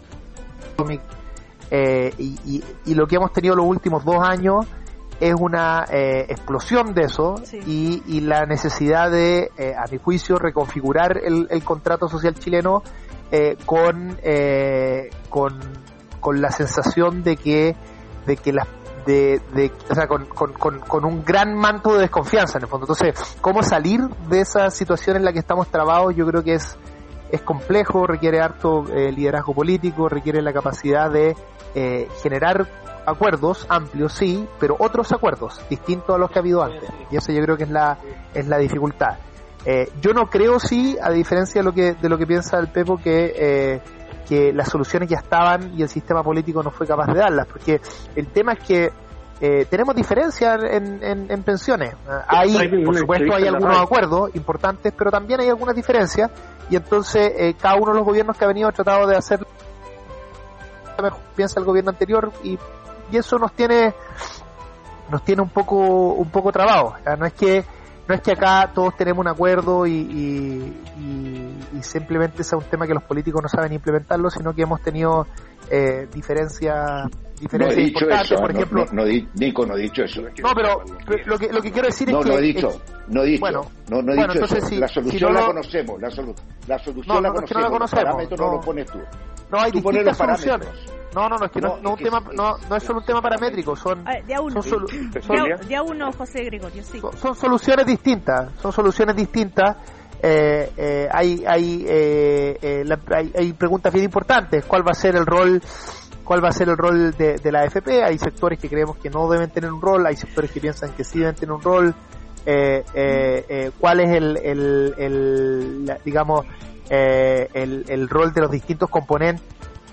eh, y, y, y lo que hemos tenido los últimos dos años es una eh, explosión de eso, sí. y, y la necesidad de, eh, a mi juicio, reconfigurar el, el contrato social chileno eh, con, eh, con con la sensación de que de que las de, de o sea, con, con, con, con un gran manto de desconfianza en el fondo. Entonces, cómo salir de esa situación en la que estamos trabados, yo creo que es es complejo, requiere harto eh, liderazgo político, requiere la capacidad de eh, generar acuerdos amplios, sí, pero otros acuerdos distintos a los que ha habido antes, y eso yo creo que es la es la dificultad. Eh, yo no creo, sí, a diferencia de lo que de lo que piensa el Pepo, que eh, que las soluciones ya estaban y el sistema político no fue capaz de darlas, porque el tema es que eh, tenemos diferencias en, en, en pensiones. Hay, por supuesto, hay algunos acuerdos importantes, pero también hay algunas diferencias, y entonces eh, cada uno de los gobiernos que ha venido ha tratado de hacer piensa el gobierno anterior, y, y eso nos tiene nos tiene un poco un poco trabados. No es que no es que acá todos tenemos un acuerdo y, y, y, y simplemente sea un tema que los políticos no saben implementarlo, sino que hemos tenido eh, diferencias diferencias no importantes, eso, por no, ejemplo. No, no, Nico, no he dicho eso. No, pero, pero lo que lo que quiero decir no, es que no he dicho, no he dicho, bueno, no, no he bueno, dicho entonces eso. Si, la solución si no la lo, conocemos, la, solu, la solución no, la no, conocemos, es que no la conocemos, los parámetros no, no los pones tú. No, hay tú distintas soluciones. No, no, no, es que no, no, no, un que tema, es, no, no es solo un tema paramétrico, son, ah, de a uno, son, solu de, a, de a uno, José Gregorio, sí. Son, son soluciones distintas, son soluciones distintas. Eh, eh, hay, hay, eh, eh, la, hay, hay preguntas bien importantes. ¿Cuál va a ser el rol? ¿Cuál va a ser el rol de, de la A F P? Hay sectores que creemos que no deben tener un rol, hay sectores que piensan que sí deben tener un rol. Eh, eh, eh, ¿Cuál es el, el, el la, digamos, eh, el, el rol de los distintos componentes?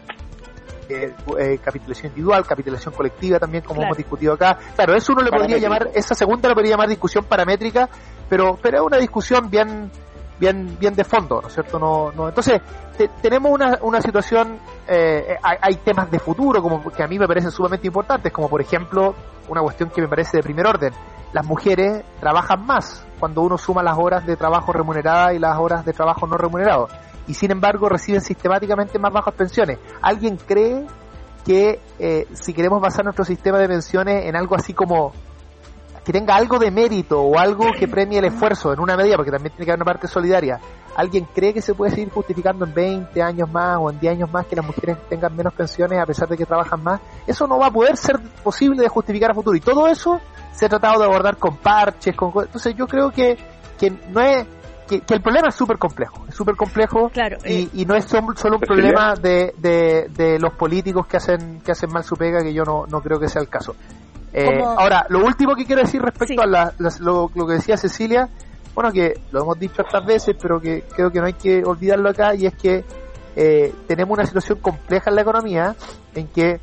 Eh, eh, capitalización individual, capitalización colectiva también, como claro. hemos discutido acá. Claro, eso uno le podría llamar, esa segunda le podría llamar discusión paramétrica, pero pero es una discusión bien bien bien de fondo, ¿no es cierto? No no entonces te, tenemos una una situación, eh, hay, hay temas de futuro como que a mí me parecen sumamente importantes, como por ejemplo una cuestión que me parece de primer orden: las mujeres trabajan más cuando uno suma las horas de trabajo remuneradas y las horas de trabajo no remunerados, y sin embargo reciben sistemáticamente más bajas pensiones. ¿Alguien cree que eh, si queremos basar nuestro sistema de pensiones en algo así como que tenga algo de mérito o algo que premie el esfuerzo en una medida, porque también tiene que haber una parte solidaria, alguien cree que se puede seguir justificando en veinte años más o en diez años más que las mujeres tengan menos pensiones a pesar de que trabajan más? Eso no va a poder ser posible de justificar a futuro, y todo eso se ha tratado de abordar con parches, con entonces yo creo que, que no es Que, que el problema es súper complejo, es súper complejo, claro, y, eh, y no es solo un problema de, de, de los políticos que hacen que hacen mal su pega, que yo no, no creo que sea el caso. Eh, ahora, lo último que quiero decir respecto sí. a la, la, lo, lo que decía Cecilia, bueno, que lo hemos dicho estas veces, pero que creo que no hay que olvidarlo acá, y es que eh, tenemos una situación compleja en la economía, en que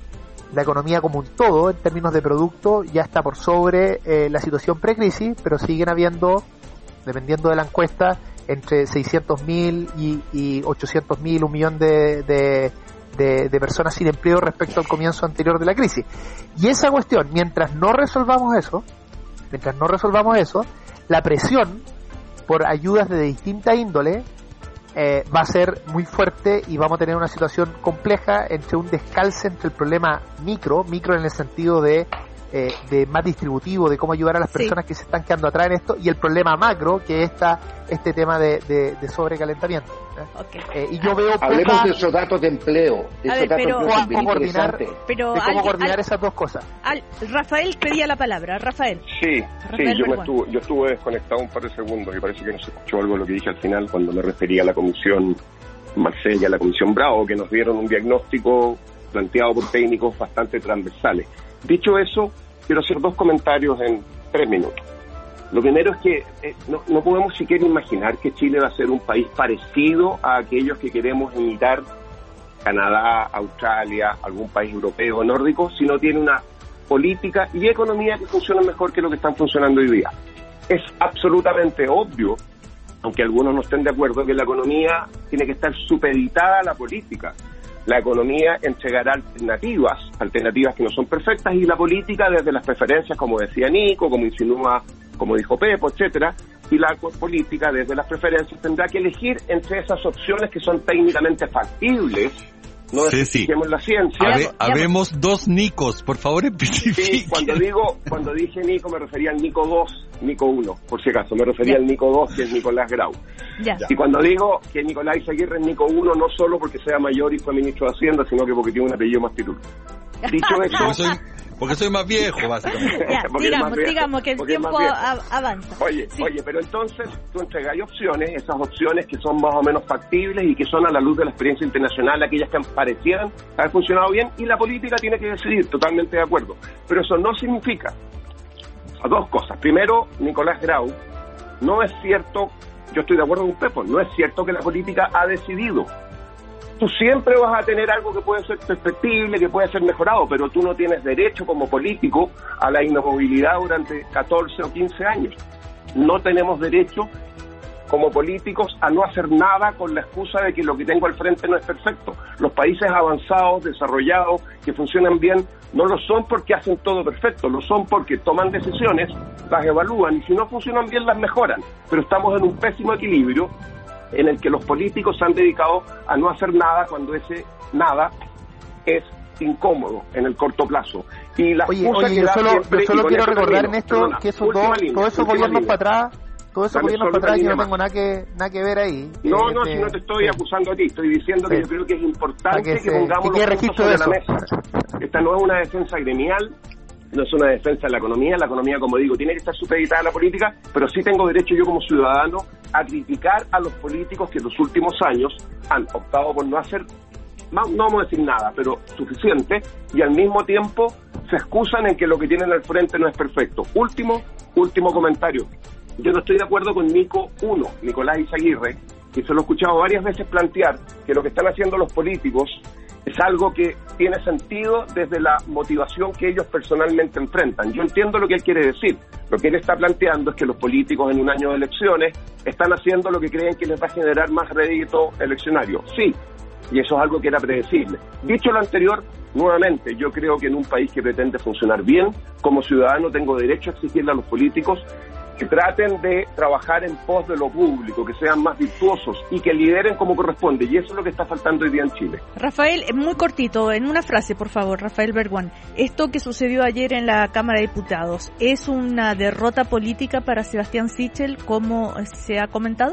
la economía como un todo, en términos de producto, ya está por sobre eh, la situación precrisis, pero siguen habiendo, dependiendo de la encuesta, entre seiscientos mil y, y ochocientos mil, un millón de, de, de, de personas sin empleo respecto al comienzo anterior de la crisis. Y esa cuestión, mientras no resolvamos eso, mientras no resolvamos eso, la presión por ayudas de distinta índole eh, va a ser muy fuerte, y vamos a tener una situación compleja entre un descalce entre el problema micro, micro en el sentido de Eh, de más distributivo, de cómo ayudar a las personas sí. que se están quedando atrás en esto, y el problema macro, que es esta, este tema de, de, de sobrecalentamiento. ¿eh? Okay. Eh, y yo veo Hablemos poca... de esos datos de empleo, de esos ver, datos pero, de empleo cómo coordinar, pero de cómo alguien, coordinar al, esas dos cosas. Al, Rafael pedía la palabra. Rafael. Sí, Rafael sí, yo, me estuve, yo estuve desconectado un par de segundos y parece que no se escuchó algo de lo que dije al final cuando me refería a la comisión Marsella, a la comisión Bravo, que nos dieron un diagnóstico planteado por técnicos bastante transversales. Dicho eso, quiero hacer dos comentarios en tres minutos. Lo primero es que eh, no, no podemos siquiera imaginar que Chile va a ser un país parecido a aquellos que queremos imitar, Canadá, Australia, algún país europeo o nórdico, si no tiene una política y economía que funcionan mejor que lo que están funcionando hoy día. Es absolutamente obvio, aunque algunos no estén de acuerdo, que la economía tiene que estar supeditada a la política. La economía entregará alternativas, alternativas que no son perfectas, y la política desde las preferencias, como decía Nico, como insinúa, como dijo Pepo, etcétera, y la política desde las preferencias tendrá que elegir entre esas opciones que son técnicamente factibles. No desprestigiemos sí, sí. la ciencia. Habe, habemos dos Nicos, por favor especifique. Sí, cuando digo, cuando dije Nico me refería al Nico dos, Nico uno, por si acaso, me refería ya. al Nico dos, que es Nicolás Grau. Ya. Y cuando digo que Nicolás Aguirre es Nico uno, no solo porque sea mayor y fue ministro de Hacienda, sino que porque tiene un apellido más titular. Dicho eso, eso, Porque soy más viejo, básicamente. Ya, digamos, digamos que el tiempo a, avanza. Oye, sí. oye, pero entonces tú entregas opciones, esas opciones que son más o menos factibles y que son a la luz de la experiencia internacional, aquellas que parecieran haber funcionado bien, y la política tiene que decidir, totalmente de acuerdo. Pero eso no significa dos cosas. Primero, Nicolás Grau, no es cierto, yo estoy de acuerdo con Pepo, no es cierto que la política ha decidido. Tú siempre vas a tener algo que puede ser perfectible, que puede ser mejorado, pero tú no tienes derecho como político a la inamovilidad durante catorce o quince años. No tenemos derecho como políticos a no hacer nada con la excusa de que lo que tengo al frente no es perfecto. Los países avanzados, desarrollados, que funcionan bien, no lo son porque hacen todo perfecto, lo son porque toman decisiones, las evalúan y si no funcionan bien las mejoran. Pero estamos en un pésimo equilibrio en el que los políticos se han dedicado a no hacer nada cuando ese nada es incómodo en el corto plazo. Y la oye, oye yo solo, yo solo quiero recordar en esto perdona, que esos dos, línea, todos esos gobiernos para atrás, todos esos gobiernos para atrás, yo no tengo nada que nada que ver ahí. No, eh, no, de, si no te estoy sí. acusando a ti, estoy diciendo sí. que yo creo que es importante que, que, que pongamos que los puntos sobre la mesa. Esta no es una defensa gremial, no es una defensa de la economía, la economía, como digo, tiene que estar supeditada a la política, pero sí tengo derecho yo como ciudadano a criticar a los políticos que en los últimos años han optado por no hacer, no, no vamos a decir nada, pero suficiente, y al mismo tiempo se excusan en que lo que tienen al frente no es perfecto. Último, último comentario. Yo no estoy de acuerdo con Nico uno, Nicolás Izaguirre, que se lo he escuchado varias veces plantear que lo que están haciendo los políticos es algo que tiene sentido desde la motivación que ellos personalmente enfrentan. Yo entiendo lo que él quiere decir. Lo que él está planteando es que los políticos en un año de elecciones están haciendo lo que creen que les va a generar más rédito eleccionario. Sí, y eso es algo que era predecible. Dicho lo anterior, nuevamente, yo creo que en un país que pretende funcionar bien, como ciudadano tengo derecho a exigirle a los políticos que traten de trabajar en pos de lo público, que sean más virtuosos y que lideren como corresponde, y eso es lo que está faltando hoy día en Chile. Rafael, muy cortito, en una frase, por favor, Rafael Berguán. Esto que sucedió ayer en la Cámara de Diputados, ¿es una derrota política para Sebastián Sichel, como se ha comentado?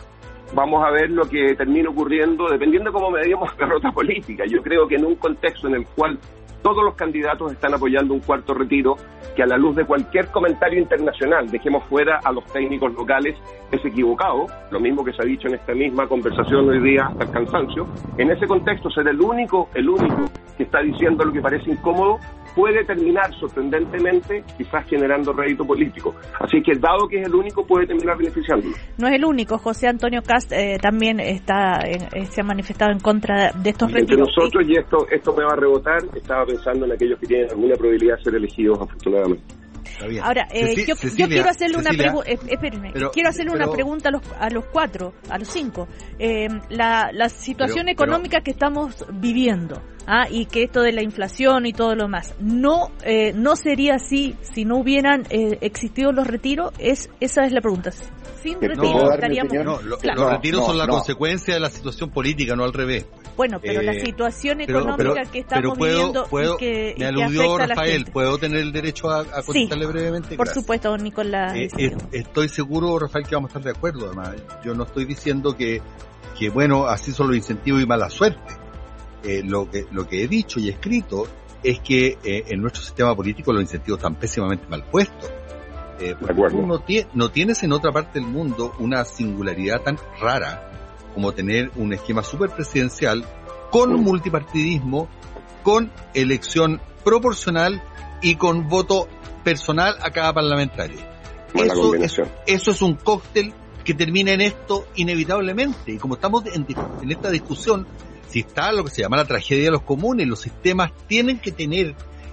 Vamos a ver lo que termina ocurriendo, dependiendo de cómo medimos derrota política. Yo creo que en un contexto en el cual todos los candidatos están apoyando un cuarto retiro, que a la luz de cualquier comentario internacional, dejemos fuera a los técnicos locales, es equivocado, lo mismo que se ha dicho en esta misma conversación hoy día hasta el cansancio. En ese contexto, ser el único, el único que está diciendo lo que parece incómodo, puede terminar sorprendentemente quizás generando rédito político. Así que dado que es el único, puede terminar beneficiándolo. No es el único, José Antonio Kast eh, también está eh, se ha manifestado en contra de estos Entre retiros. Entre nosotros, y esto esto me va a rebotar, estaba pensando en aquellos que tienen alguna probabilidad de ser elegidos, afortunadamente. Ahora, eh, Ceci- yo, Cecilia, yo quiero hacerle una Cecilia, pregunta, eh, espérenme, pero, quiero hacerle pero, una pregunta a los, a los cuatro, a los cinco. Eh, la, la situación pero, económica pero, que estamos viviendo, ¿ah? Y que esto de la inflación y todo lo más, no eh, no sería así si no hubieran eh, existido los retiros. Es esa es la pregunta. Sin retiros estaríamos. No, lo, claro. los retiros no, son la no. consecuencia de la situación política, no al revés. Bueno, pero eh, la situación pero, económica pero, que estamos pero puedo, viviendo puedo, y que, me y que aludió afecta a la Rafael, gente. ¿puedo tener el derecho a, a contestarle Sí, brevemente? por Gracias. supuesto, don Nicolás. Eh, eh, estoy seguro, Rafael, que vamos a estar de acuerdo. Además, yo no estoy diciendo que, que bueno, así son los incentivos y mala suerte. Eh, lo que lo que he dicho y escrito es que eh, en nuestro sistema político los incentivos están pésimamente mal puestos. Eh, porque tú no, tie, no tienes en otra parte del mundo una singularidad tan rara como tener un esquema superpresidencial con un multipartidismo, con elección proporcional y con voto personal a cada parlamentario. Buena Eso combinación. es, eso es un cóctel que termina en esto inevitablemente. Y como estamos en, en esta discusión, si está lo que se llama la tragedia de los comunes, los sistemas tienen que tener,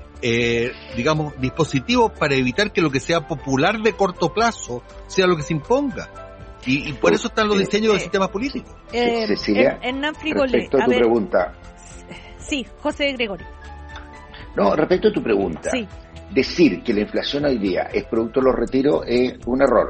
eh, digamos, dispositivos para evitar que lo que sea popular de corto plazo sea lo que se imponga. Y, y por eso están los diseños de sistemas políticos. Eh, Cecilia, en, en Frigole, respecto a tu ver, pregunta. Sí, José Gregorio. No, respecto a tu pregunta. Sí. Decir que la inflación hoy día es producto de los retiros es un error.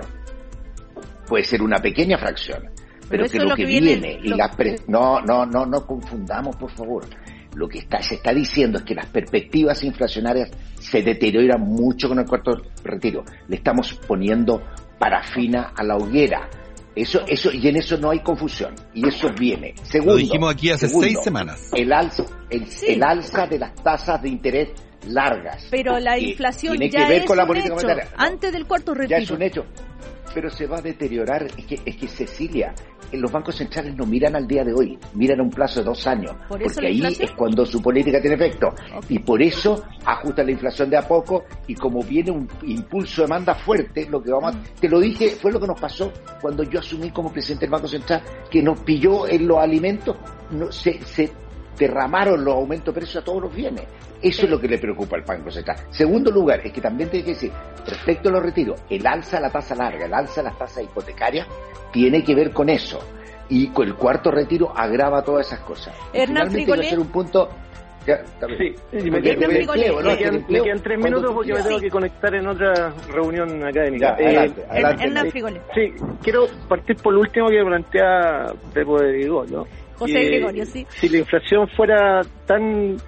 Puede ser una pequeña fracción, pero, pero que lo, lo que, que viene, viene y lo... las pre... no, no, no, no confundamos, por favor. Lo que está, se está diciendo es que las perspectivas inflacionarias se deterioran mucho con el cuarto retiro. Le estamos poniendo parafina a la hoguera. Eso, eso, y en eso no hay confusión. Y eso viene. Segundo, lo dijimos aquí hace segundo, seis semanas. El alza, el, sí. el alza de las tasas de interés largas. Pero la inflación tiene ya que ver es con la un política hecho, monetaria. No, antes del cuarto retiro. Ya es un hecho. Pero se va a deteriorar. Es que, es que Cecilia, los bancos centrales no miran al día de hoy, miran a un plazo de dos años, ¿Por eso porque la ahí inflación? es cuando su política tiene efecto. Okay. Y por eso ajustan la inflación de a poco, y como viene un impulso de demanda fuerte, lo que vamos a, te lo dije, fue lo que nos pasó cuando yo asumí como presidente del Banco Central, que nos pilló en los alimentos, no, se, se derramaron los aumentos de precios a todos los bienes. Eso es lo que le preocupa al Banco Central. Segundo lugar, es que también tengo que decir, respecto a los retiros, el alza de la tasa larga, el alza de las tasas hipotecarias, tiene que ver con eso. Y con el cuarto retiro agrava todas esas cosas. Hernán Frigolé. Hacer un punto... Ya, sí, y me, Hernán me, Frigolé, ¿no? me, quedan, me quedan tres minutos porque me sí. tengo que conectar en otra reunión académica. Ya, eh, adelante, adelante. Hernán Frigolé. Sí, quiero partir por lo último que plantea Pepo de Gregorio. José eh, Gregorio, sí. Si la inflación fuera tan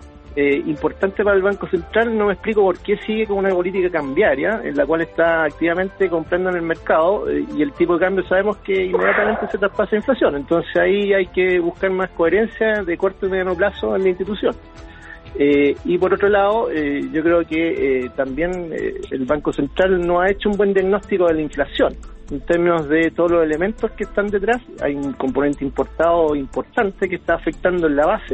eh, importante para el Banco Central, no me explico por qué sigue con una política cambiaria en la cual está activamente comprando en el mercado eh, y el tipo de cambio sabemos que inmediatamente se traspasa inflación. Entonces ahí hay que buscar más coherencia de corto y mediano plazo en la institución. Eh, y por otro lado, eh, yo creo que eh, también eh, el Banco Central no ha hecho un buen diagnóstico de la inflación. En términos de todos los elementos que están detrás, hay un componente importado importante que está afectando en la base.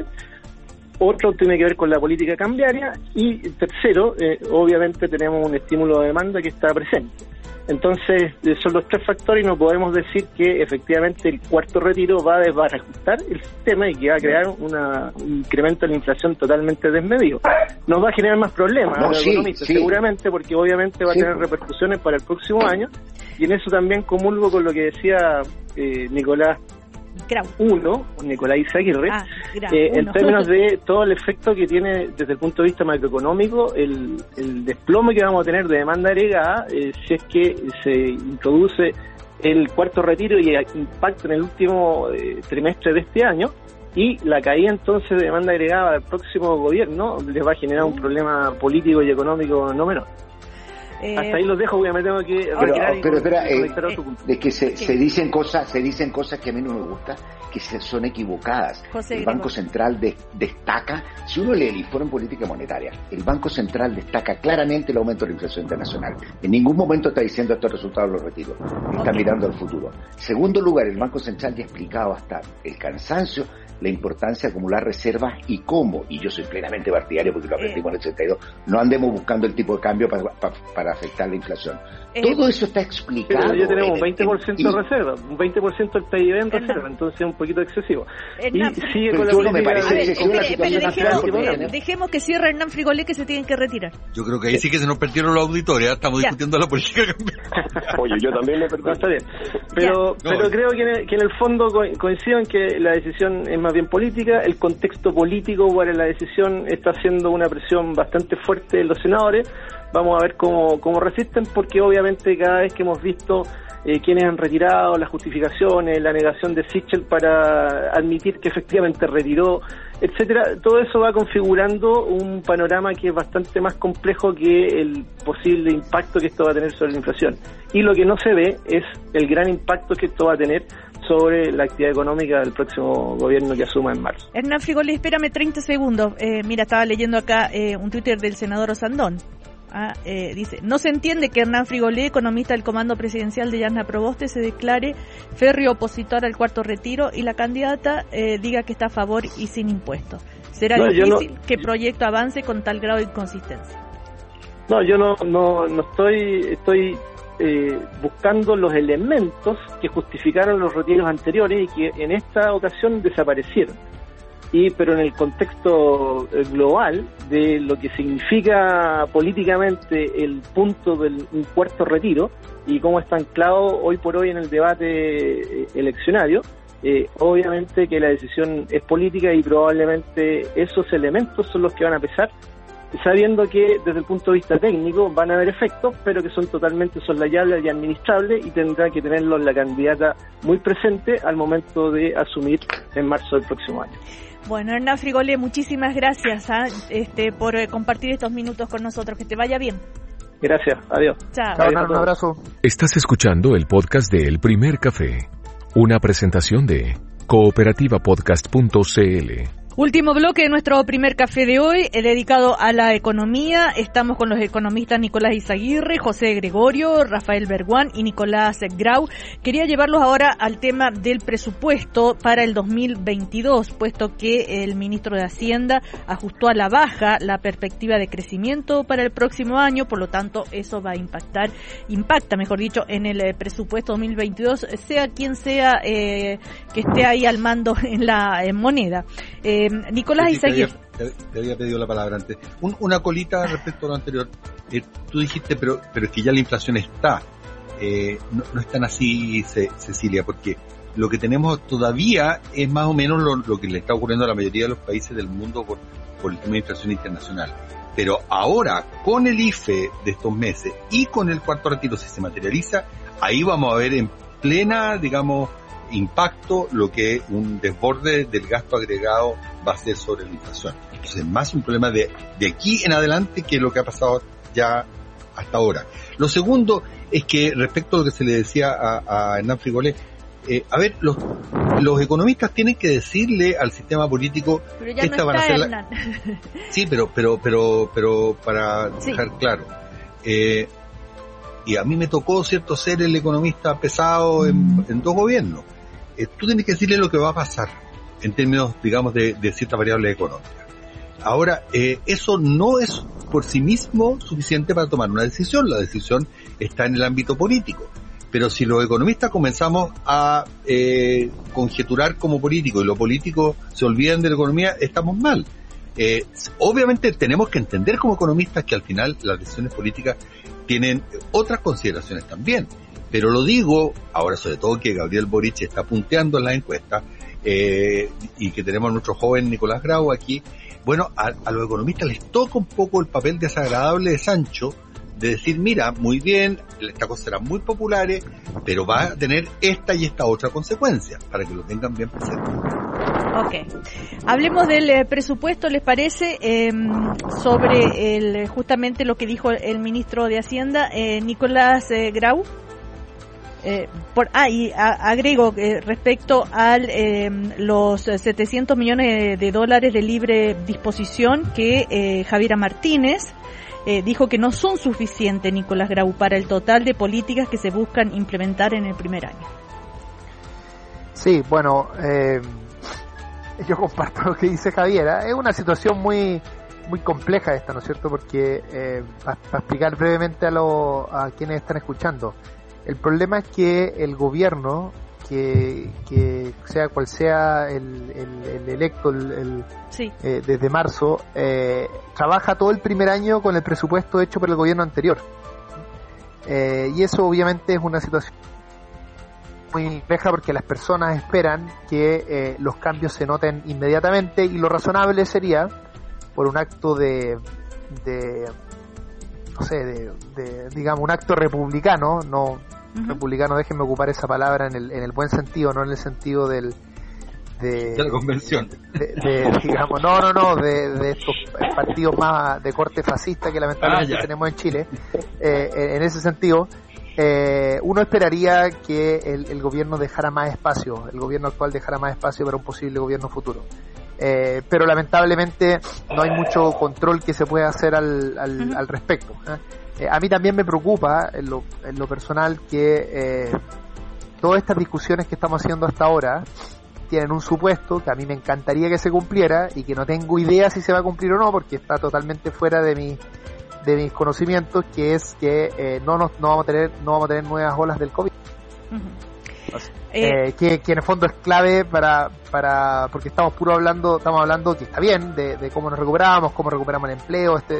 Otro tiene que ver con la política cambiaria y tercero, eh, obviamente tenemos un estímulo de demanda que está presente. Entonces, eh, son los tres factores y no podemos decir que efectivamente el cuarto retiro va a desbarajustar el sistema y que va a crear una, un incremento de la inflación totalmente desmedido. Nos va a generar más problemas no, a los sí, economistas, sí. seguramente, porque obviamente va a Sí. tener repercusiones para el próximo año y en eso también comulgo con lo que decía eh, Nicolás Grau. uno, Nicolás Izaguirre, Ah, Grau, eh, en uno. términos de todo el efecto que tiene desde el punto de vista macroeconómico, el, el desplome que vamos a tener de demanda agregada, eh, si es que se introduce el cuarto retiro y impacta en el último eh, trimestre de este año, y la caída entonces de demanda agregada al próximo gobierno les va a generar un problema político y económico no menor. Eh, Hasta ahí los dejo porque me tengo que Pero, retirar y pero espera, eh, conectar a otro punto. de que se, Sí. se dicen cosas, se dicen cosas que a mí no me gustan, que se, son equivocadas. José el Gregorio. Banco Central de- destaca, si uno lee el informe en política monetaria, el Banco Central destaca claramente el aumento de la inflación internacional. En ningún momento está diciendo estos resultados de los retiros, está Ok. mirando al futuro. Segundo lugar, el Banco Central ya ha explicado hasta el cansancio la importancia de acumular reservas y cómo, y yo soy plenamente partidario porque lo aprendimos en el ochenta y dos, no andemos buscando el tipo de cambio para, para, para afectar la inflación. Eh, Todo eso está explicado. Pero ya tenemos en un el- veinte por ciento y- de reserva, un veinte por ciento del P I B en Hernán. reserva, entonces es un poquito excesivo. Hernán, y sigue pero con la yo no me política parece A ver, de- excesivo la espere, espere, situación dejemos, actual que eh, tenemos. dejemos que cierre Hernán Frigolé, que se tienen que retirar. Yo creo que ahí sí que se nos perdieron los auditores, ¿eh? Estamos Ya. discutiendo la política cambiaria. Oye, yo también me No, perdí. está bien. Pero, Ya. pero No. creo que en, el, que en el fondo co- coincido en que la decisión es más bien política, el contexto político para la decisión está haciendo una presión bastante fuerte en los senadores. Vamos a ver cómo, cómo resisten, porque obviamente cada vez que hemos visto eh, quienes han retirado, las justificaciones, la negación de Sichel para admitir que efectivamente retiró, etcétera, todo eso va configurando un panorama que es bastante más complejo que el posible impacto que esto va a tener sobre la inflación. Y lo que no se ve es el gran impacto que esto va a tener sobre la actividad económica del próximo gobierno que asuma en marzo. Hernán Frigolé, espérame treinta segundos. Eh, mira, estaba leyendo acá eh, un Twitter del senador Osandón. Ah, eh, dice, no se entiende que Hernán Frigolé, economista del comando presidencial de Yarna Proboste, se declare férreo opositor al cuarto retiro y la candidata eh, diga que está a favor y sin impuestos. Será No, yo difícil no- que el proyecto avance con tal grado de inconsistencia. No, yo no, no, no estoy, estoy eh, buscando los elementos que justificaron los retiros anteriores y que en esta ocasión desaparecieron. Y pero en el contexto eh, global de lo que significa políticamente el punto del un cuarto retiro y cómo está anclado hoy por hoy en el debate eh, eleccionario, eh, obviamente que la decisión es política y probablemente esos elementos son los que van a pesar, sabiendo que desde el punto de vista técnico van a haber efectos, pero que son totalmente soslayables y administrables y tendrá que tenerlos la candidata muy presente al momento de asumir en marzo del próximo año. Bueno, Hernán Frigolé, muchísimas gracias ¿ah? este, por eh, compartir estos minutos con nosotros. Que te vaya bien. Gracias, adiós. Chao. Chao, Hernán, un abrazo. Estás escuchando el podcast de El Primer Café, una presentación de cooperativa podcast punto c l. Último bloque de nuestro primer café de hoy, eh, dedicado a la economía. Estamos con los economistas Nicolás Izaguirre, José Gregorio, Rafael Berguán y Nicolás Grau. Quería llevarlos ahora al tema del presupuesto para el dos mil veintidós, puesto que el ministro de Hacienda ajustó a la baja la perspectiva de crecimiento para el próximo año, por lo tanto eso va a impactar, impacta mejor dicho, en el eh, presupuesto dos mil veintidós, sea quien sea eh, que esté ahí al mando en la eh, moneda. Eh, Nicolás sí, Izaguirre. Te había, te había pedido la palabra antes. Un, una colita respecto a lo anterior. Eh, tú dijiste, pero pero es que ya la inflación está. Eh, no, no es tan así, Ce, Cecilia, porque lo que tenemos todavía es más o menos lo, lo que le está ocurriendo a la mayoría de los países del mundo por, por el tema de inflación internacional. Pero ahora, con el I F E de estos meses y con el cuarto retiro, si se materializa, ahí vamos a ver en plena, digamos, impacto lo que un desborde del gasto agregado va a ser sobre la inflación. Entonces, más un problema de, de aquí en adelante que lo que ha pasado ya hasta ahora. Lo segundo es que respecto a lo que se le decía a, a Hernán Frigolé, eh, a ver, los, los economistas tienen que decirle al sistema político pero ya que no esta van a ser la... Sí, pero, pero, pero, pero para sí. dejar claro, eh, y a mí me tocó, cierto, ser el economista pesado en, en dos gobiernos. Eh, tú tienes que decirle lo que va a pasar en términos, digamos, de, de ciertas variables económicas. Ahora, eh, eso no es por sí mismo suficiente para tomar una decisión. La decisión está en el ámbito político. Pero si los economistas comenzamos a eh, conjeturar como políticos y los políticos se olvidan de la economía, estamos mal. Eh, obviamente tenemos que entender como economistas que al final las decisiones políticas tienen otras consideraciones también. Pero lo digo, ahora sobre todo que Gabriel Boric está punteando en las encuestas, eh, y que tenemos a nuestro joven Nicolás Grau aquí, bueno, a, a los economistas les toca un poco el papel desagradable de Sancho, de decir, mira, muy bien, estas cosas serán muy populares, pero va a tener esta y esta otra consecuencia, para que lo tengan bien presente. Ok. Hablemos del eh, presupuesto, ¿les parece? Eh, sobre el justamente lo que dijo el ministro de Hacienda, eh, Nicolás eh, Grau. Eh, por, ah, y a, agrego eh, respecto a eh, los setecientos millones de dólares de libre disposición que eh, Javiera Martínez eh, dijo que no son suficientes, Nicolás Grau, para el total de políticas que se buscan implementar en el primer año. Sí, bueno, eh, yo comparto lo que dice Javiera. Es una situación muy muy compleja esta, ¿no es cierto? Porque, eh, para pa explicar brevemente a, lo, a quienes están escuchando, el problema es que el gobierno, que, que sea cual sea el, el, el electo el, el, sí. eh, desde marzo, eh, trabaja todo el primer año con el presupuesto hecho por el gobierno anterior. Eh, y eso obviamente es una situación muy compleja porque las personas esperan que eh, los cambios se noten inmediatamente, y lo razonable sería, por un acto de... de no sé, de, de, digamos, un acto republicano, no uh-huh. republicano, déjenme ocupar esa palabra en el, en el buen sentido, no en el sentido del de, de la convención, de, de, digamos, no, no, no, de, de estos partidos más de corte fascista que lamentablemente ah, tenemos en Chile, eh, en ese sentido, eh, uno esperaría que el, el gobierno dejara más espacio, el gobierno actual dejara más espacio para un posible gobierno futuro. Eh, pero lamentablemente no hay mucho control que se pueda hacer al, al, uh-huh. al respecto. ¿eh? Eh, a mí también me preocupa en lo, en lo personal que eh, todas estas discusiones que estamos haciendo hasta ahora tienen un supuesto que a mí me encantaría que se cumpliera y que no tengo idea si se va a cumplir o no, porque está totalmente fuera de mi de mis conocimientos, que es que eh, no nos no vamos a tener no vamos a tener nuevas olas del COVID. Uh-huh. Eh, que, que en el fondo es clave para para porque estamos puro hablando estamos hablando que está bien de, de cómo nos recuperamos, cómo recuperamos el empleo. Este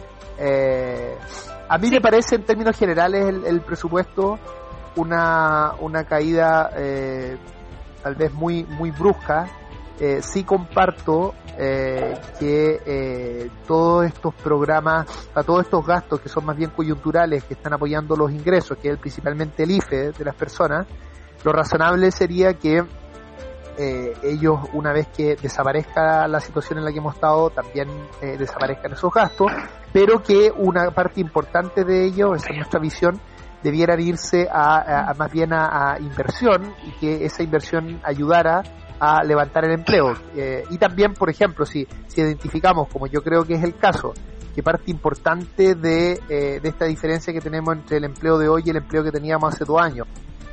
eh, a mí sí. me parece en términos generales el, el presupuesto una una caída eh, tal vez muy muy brusca. Eh, sí comparto eh, que eh, todos estos programas, a todos estos gastos que son más bien coyunturales, que están apoyando los ingresos, que es principalmente el I F E de las personas, lo razonable sería que eh, ellos, una vez que desaparezca la situación en la que hemos estado, también eh, desaparezcan esos gastos, pero que una parte importante de ellos, esa es nuestra visión, debieran irse a, a, a más bien a, a inversión, y que esa inversión ayudara a levantar el empleo. Eh, y también, por ejemplo, si, si identificamos, como yo creo que es el caso, que parte importante de, eh, de esta diferencia que tenemos entre el empleo de hoy y el empleo que teníamos hace dos años,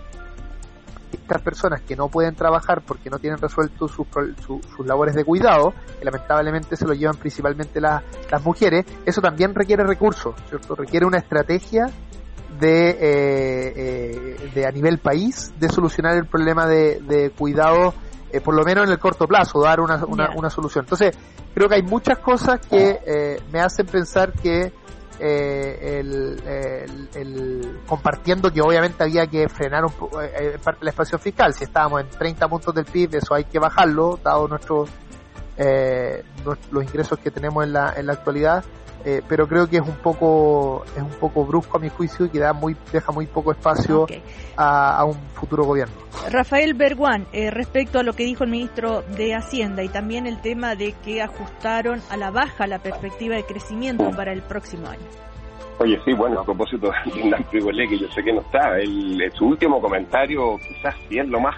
estas personas que no pueden trabajar porque no tienen resuelto sus, sus, sus labores de cuidado, que lamentablemente se lo llevan principalmente las, las mujeres, eso también requiere recursos, ¿cierto? Requiere una estrategia de, eh, eh, de a nivel país, de solucionar el problema de, de cuidado, eh, por lo menos en el corto plazo, dar una, una, yeah. una solución. Entonces, creo que hay muchas cosas que eh, me hacen pensar que eh, el, el, el compartiendo que obviamente había que frenar un poco eh, parte de la expansión fiscal. Si estábamos en treinta puntos del P I B, eso hay que bajarlo, dado nuestros eh, los ingresos que tenemos en la en la actualidad. Eh, pero creo que es un poco es un poco brusco a mi juicio, y que da muy deja muy poco espacio okay. a, a un futuro gobierno. Rafael Berguán, eh, respecto a lo que dijo el ministro de Hacienda y también el tema de que ajustaron a la baja la perspectiva de crecimiento para el próximo año. Oye, sí, bueno, a propósito de Ignacio Iguelé, que yo sé que no está, el, su último comentario quizás sí es lo más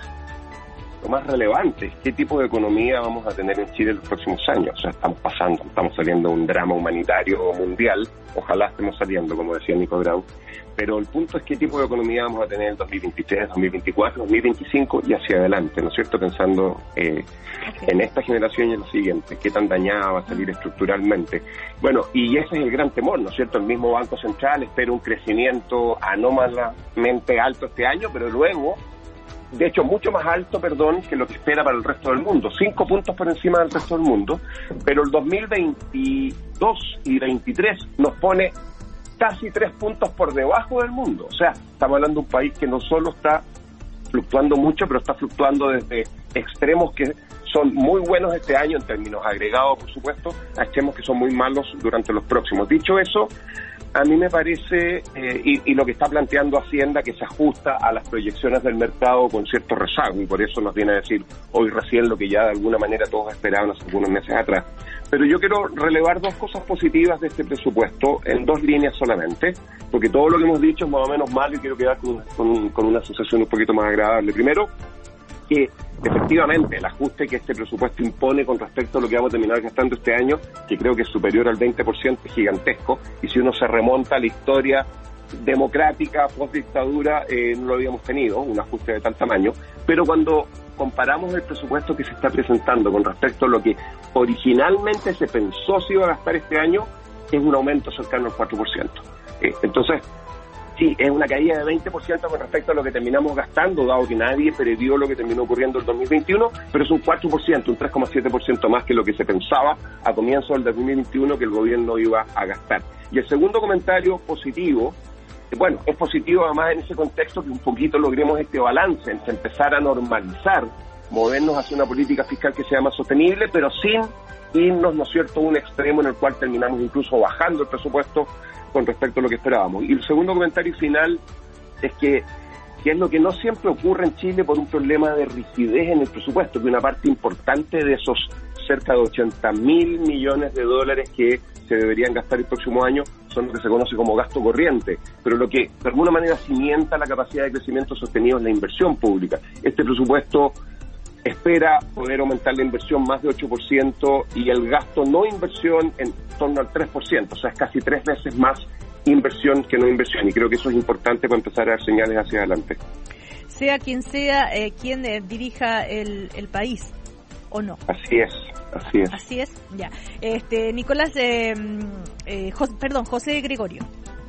lo más relevante. ¿Qué tipo de economía vamos a tener en Chile en los próximos años? O sea, estamos pasando, estamos saliendo de un drama humanitario mundial, ojalá estemos saliendo, como decía Nico Grau, pero el punto es qué tipo de economía vamos a tener en dos mil veintitrés, dos mil veinticuatro, dos mil veinticinco y hacia adelante, ¿no es cierto? Pensando eh, okay. en esta generación y en la siguiente, qué tan dañada va a salir estructuralmente. Bueno, y ese es el gran temor, ¿no es cierto? El mismo Banco Central espera un crecimiento anómalamente alto este año, pero luego, de hecho, mucho más alto, perdón, que lo que espera para el resto del mundo. Cinco puntos por encima del resto del mundo. Pero el dos mil veintidós y veintitrés nos pone casi tres puntos por debajo del mundo. O sea, estamos hablando de un país que no solo está fluctuando mucho, pero está fluctuando desde extremos que son muy buenos este año en términos agregados, por supuesto, a extremos que son muy malos durante los próximos. Dicho eso, a mí me parece, eh, y, y lo que está planteando Hacienda, que se ajusta a las proyecciones del mercado con cierto rezago, y por eso nos viene a decir hoy recién lo que ya de alguna manera todos esperaban hace algunos meses atrás. Pero yo quiero relevar dos cosas positivas de este presupuesto en dos líneas solamente, porque todo lo que hemos dicho es más o menos malo y quiero quedar con, con, con una asociación un poquito más agradable. Primero, que efectivamente el ajuste que este presupuesto impone con respecto a lo que vamos a terminar gastando este año, que creo que es superior al veinte por ciento, es gigantesco, y si uno se remonta a la historia democrática, post-dictadura, eh, no lo habíamos tenido, un ajuste de tal tamaño, pero cuando comparamos el presupuesto que se está presentando con respecto a lo que originalmente se pensó se iba a gastar este año, es un aumento cercano al cuatro por ciento. Eh, entonces, sí, es una caída de veinte por ciento con respecto a lo que terminamos gastando, dado que nadie previó lo que terminó ocurriendo en el dos mil veintiuno, pero es un cuatro por ciento, un tres coma siete por ciento más que lo que se pensaba a comienzo del dos mil veintiuno que el gobierno iba a gastar. Y el segundo comentario positivo, bueno, es positivo además en ese contexto que un poquito logremos este balance entre empezar a normalizar, movernos hacia una política fiscal que sea más sostenible, pero sin irnos, ¿no es cierto?, a un extremo en el cual terminamos incluso bajando el presupuesto con respecto a lo que esperábamos. Y el segundo comentario final es que, que es lo que no siempre ocurre en Chile por un problema de rigidez en el presupuesto, que una parte importante de esos cerca de ochenta mil millones de dólares que se deberían gastar el próximo año son lo que se conoce como gasto corriente, pero lo que de alguna manera cimienta la capacidad de crecimiento sostenido es la inversión pública. Este presupuesto espera poder aumentar la inversión más de ocho por ciento y el gasto no inversión en torno al tres por ciento, o sea, es casi tres veces más inversión que no inversión, y creo que eso es importante para empezar a dar señales hacia adelante. Sea quien sea eh, quien eh, dirija el, el país, ¿o no? Así es, así es. Así es, ya. Este, Nicolás, eh, eh, Jos, perdón, José Gregorio.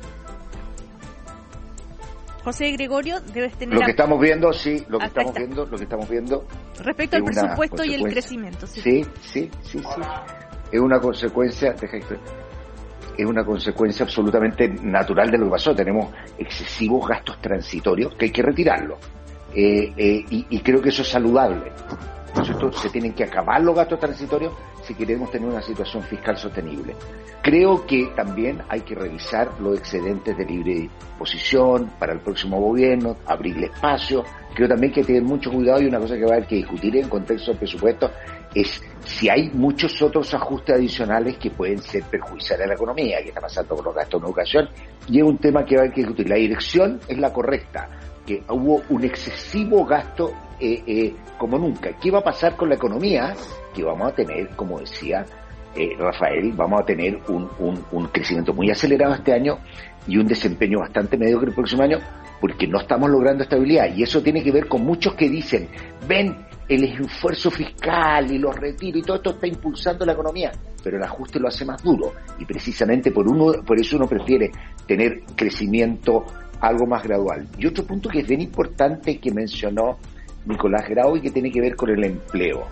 José Gregorio, debes tener... Lo que estamos viendo, sí, lo que Acá estamos está. viendo, lo que estamos viendo... Respecto al presupuesto y el crecimiento, sí. Sí, sí, sí, sí. Es una consecuencia, deja que- es una consecuencia absolutamente natural de lo que pasó. Tenemos excesivos gastos transitorios que hay que retirarlos. Eh, eh, y, y creo que eso es saludable. Por eso se tienen que acabar los gastos transitorios si queremos tener una situación fiscal sostenible. Creo que también hay que revisar los excedentes de libre disposición para el próximo gobierno, abrirle espacio. Creo también que hay que tener mucho cuidado, y una cosa que va a haber que discutir en contexto del presupuesto es si hay muchos otros ajustes adicionales que pueden ser perjudiciales a la economía, que está pasando con los gastos en educación, y es un tema que va a haber que discutir. La dirección es la correcta, que hubo un excesivo gasto eh, eh, como nunca. ¿Qué va a pasar con la economía? Que vamos a tener, como decía eh, Rafael, vamos a tener un, un, un crecimiento muy acelerado este año y un desempeño bastante mediocre el próximo año, porque no estamos logrando estabilidad, y eso tiene que ver con muchos que dicen, ven, el esfuerzo fiscal y los retiros y todo esto está impulsando la economía, pero el ajuste lo hace más duro, y precisamente por uno por eso uno prefiere tener crecimiento algo más gradual. Y otro punto que es bien importante que mencionó Nicolás Grau y que tiene que ver con el empleo.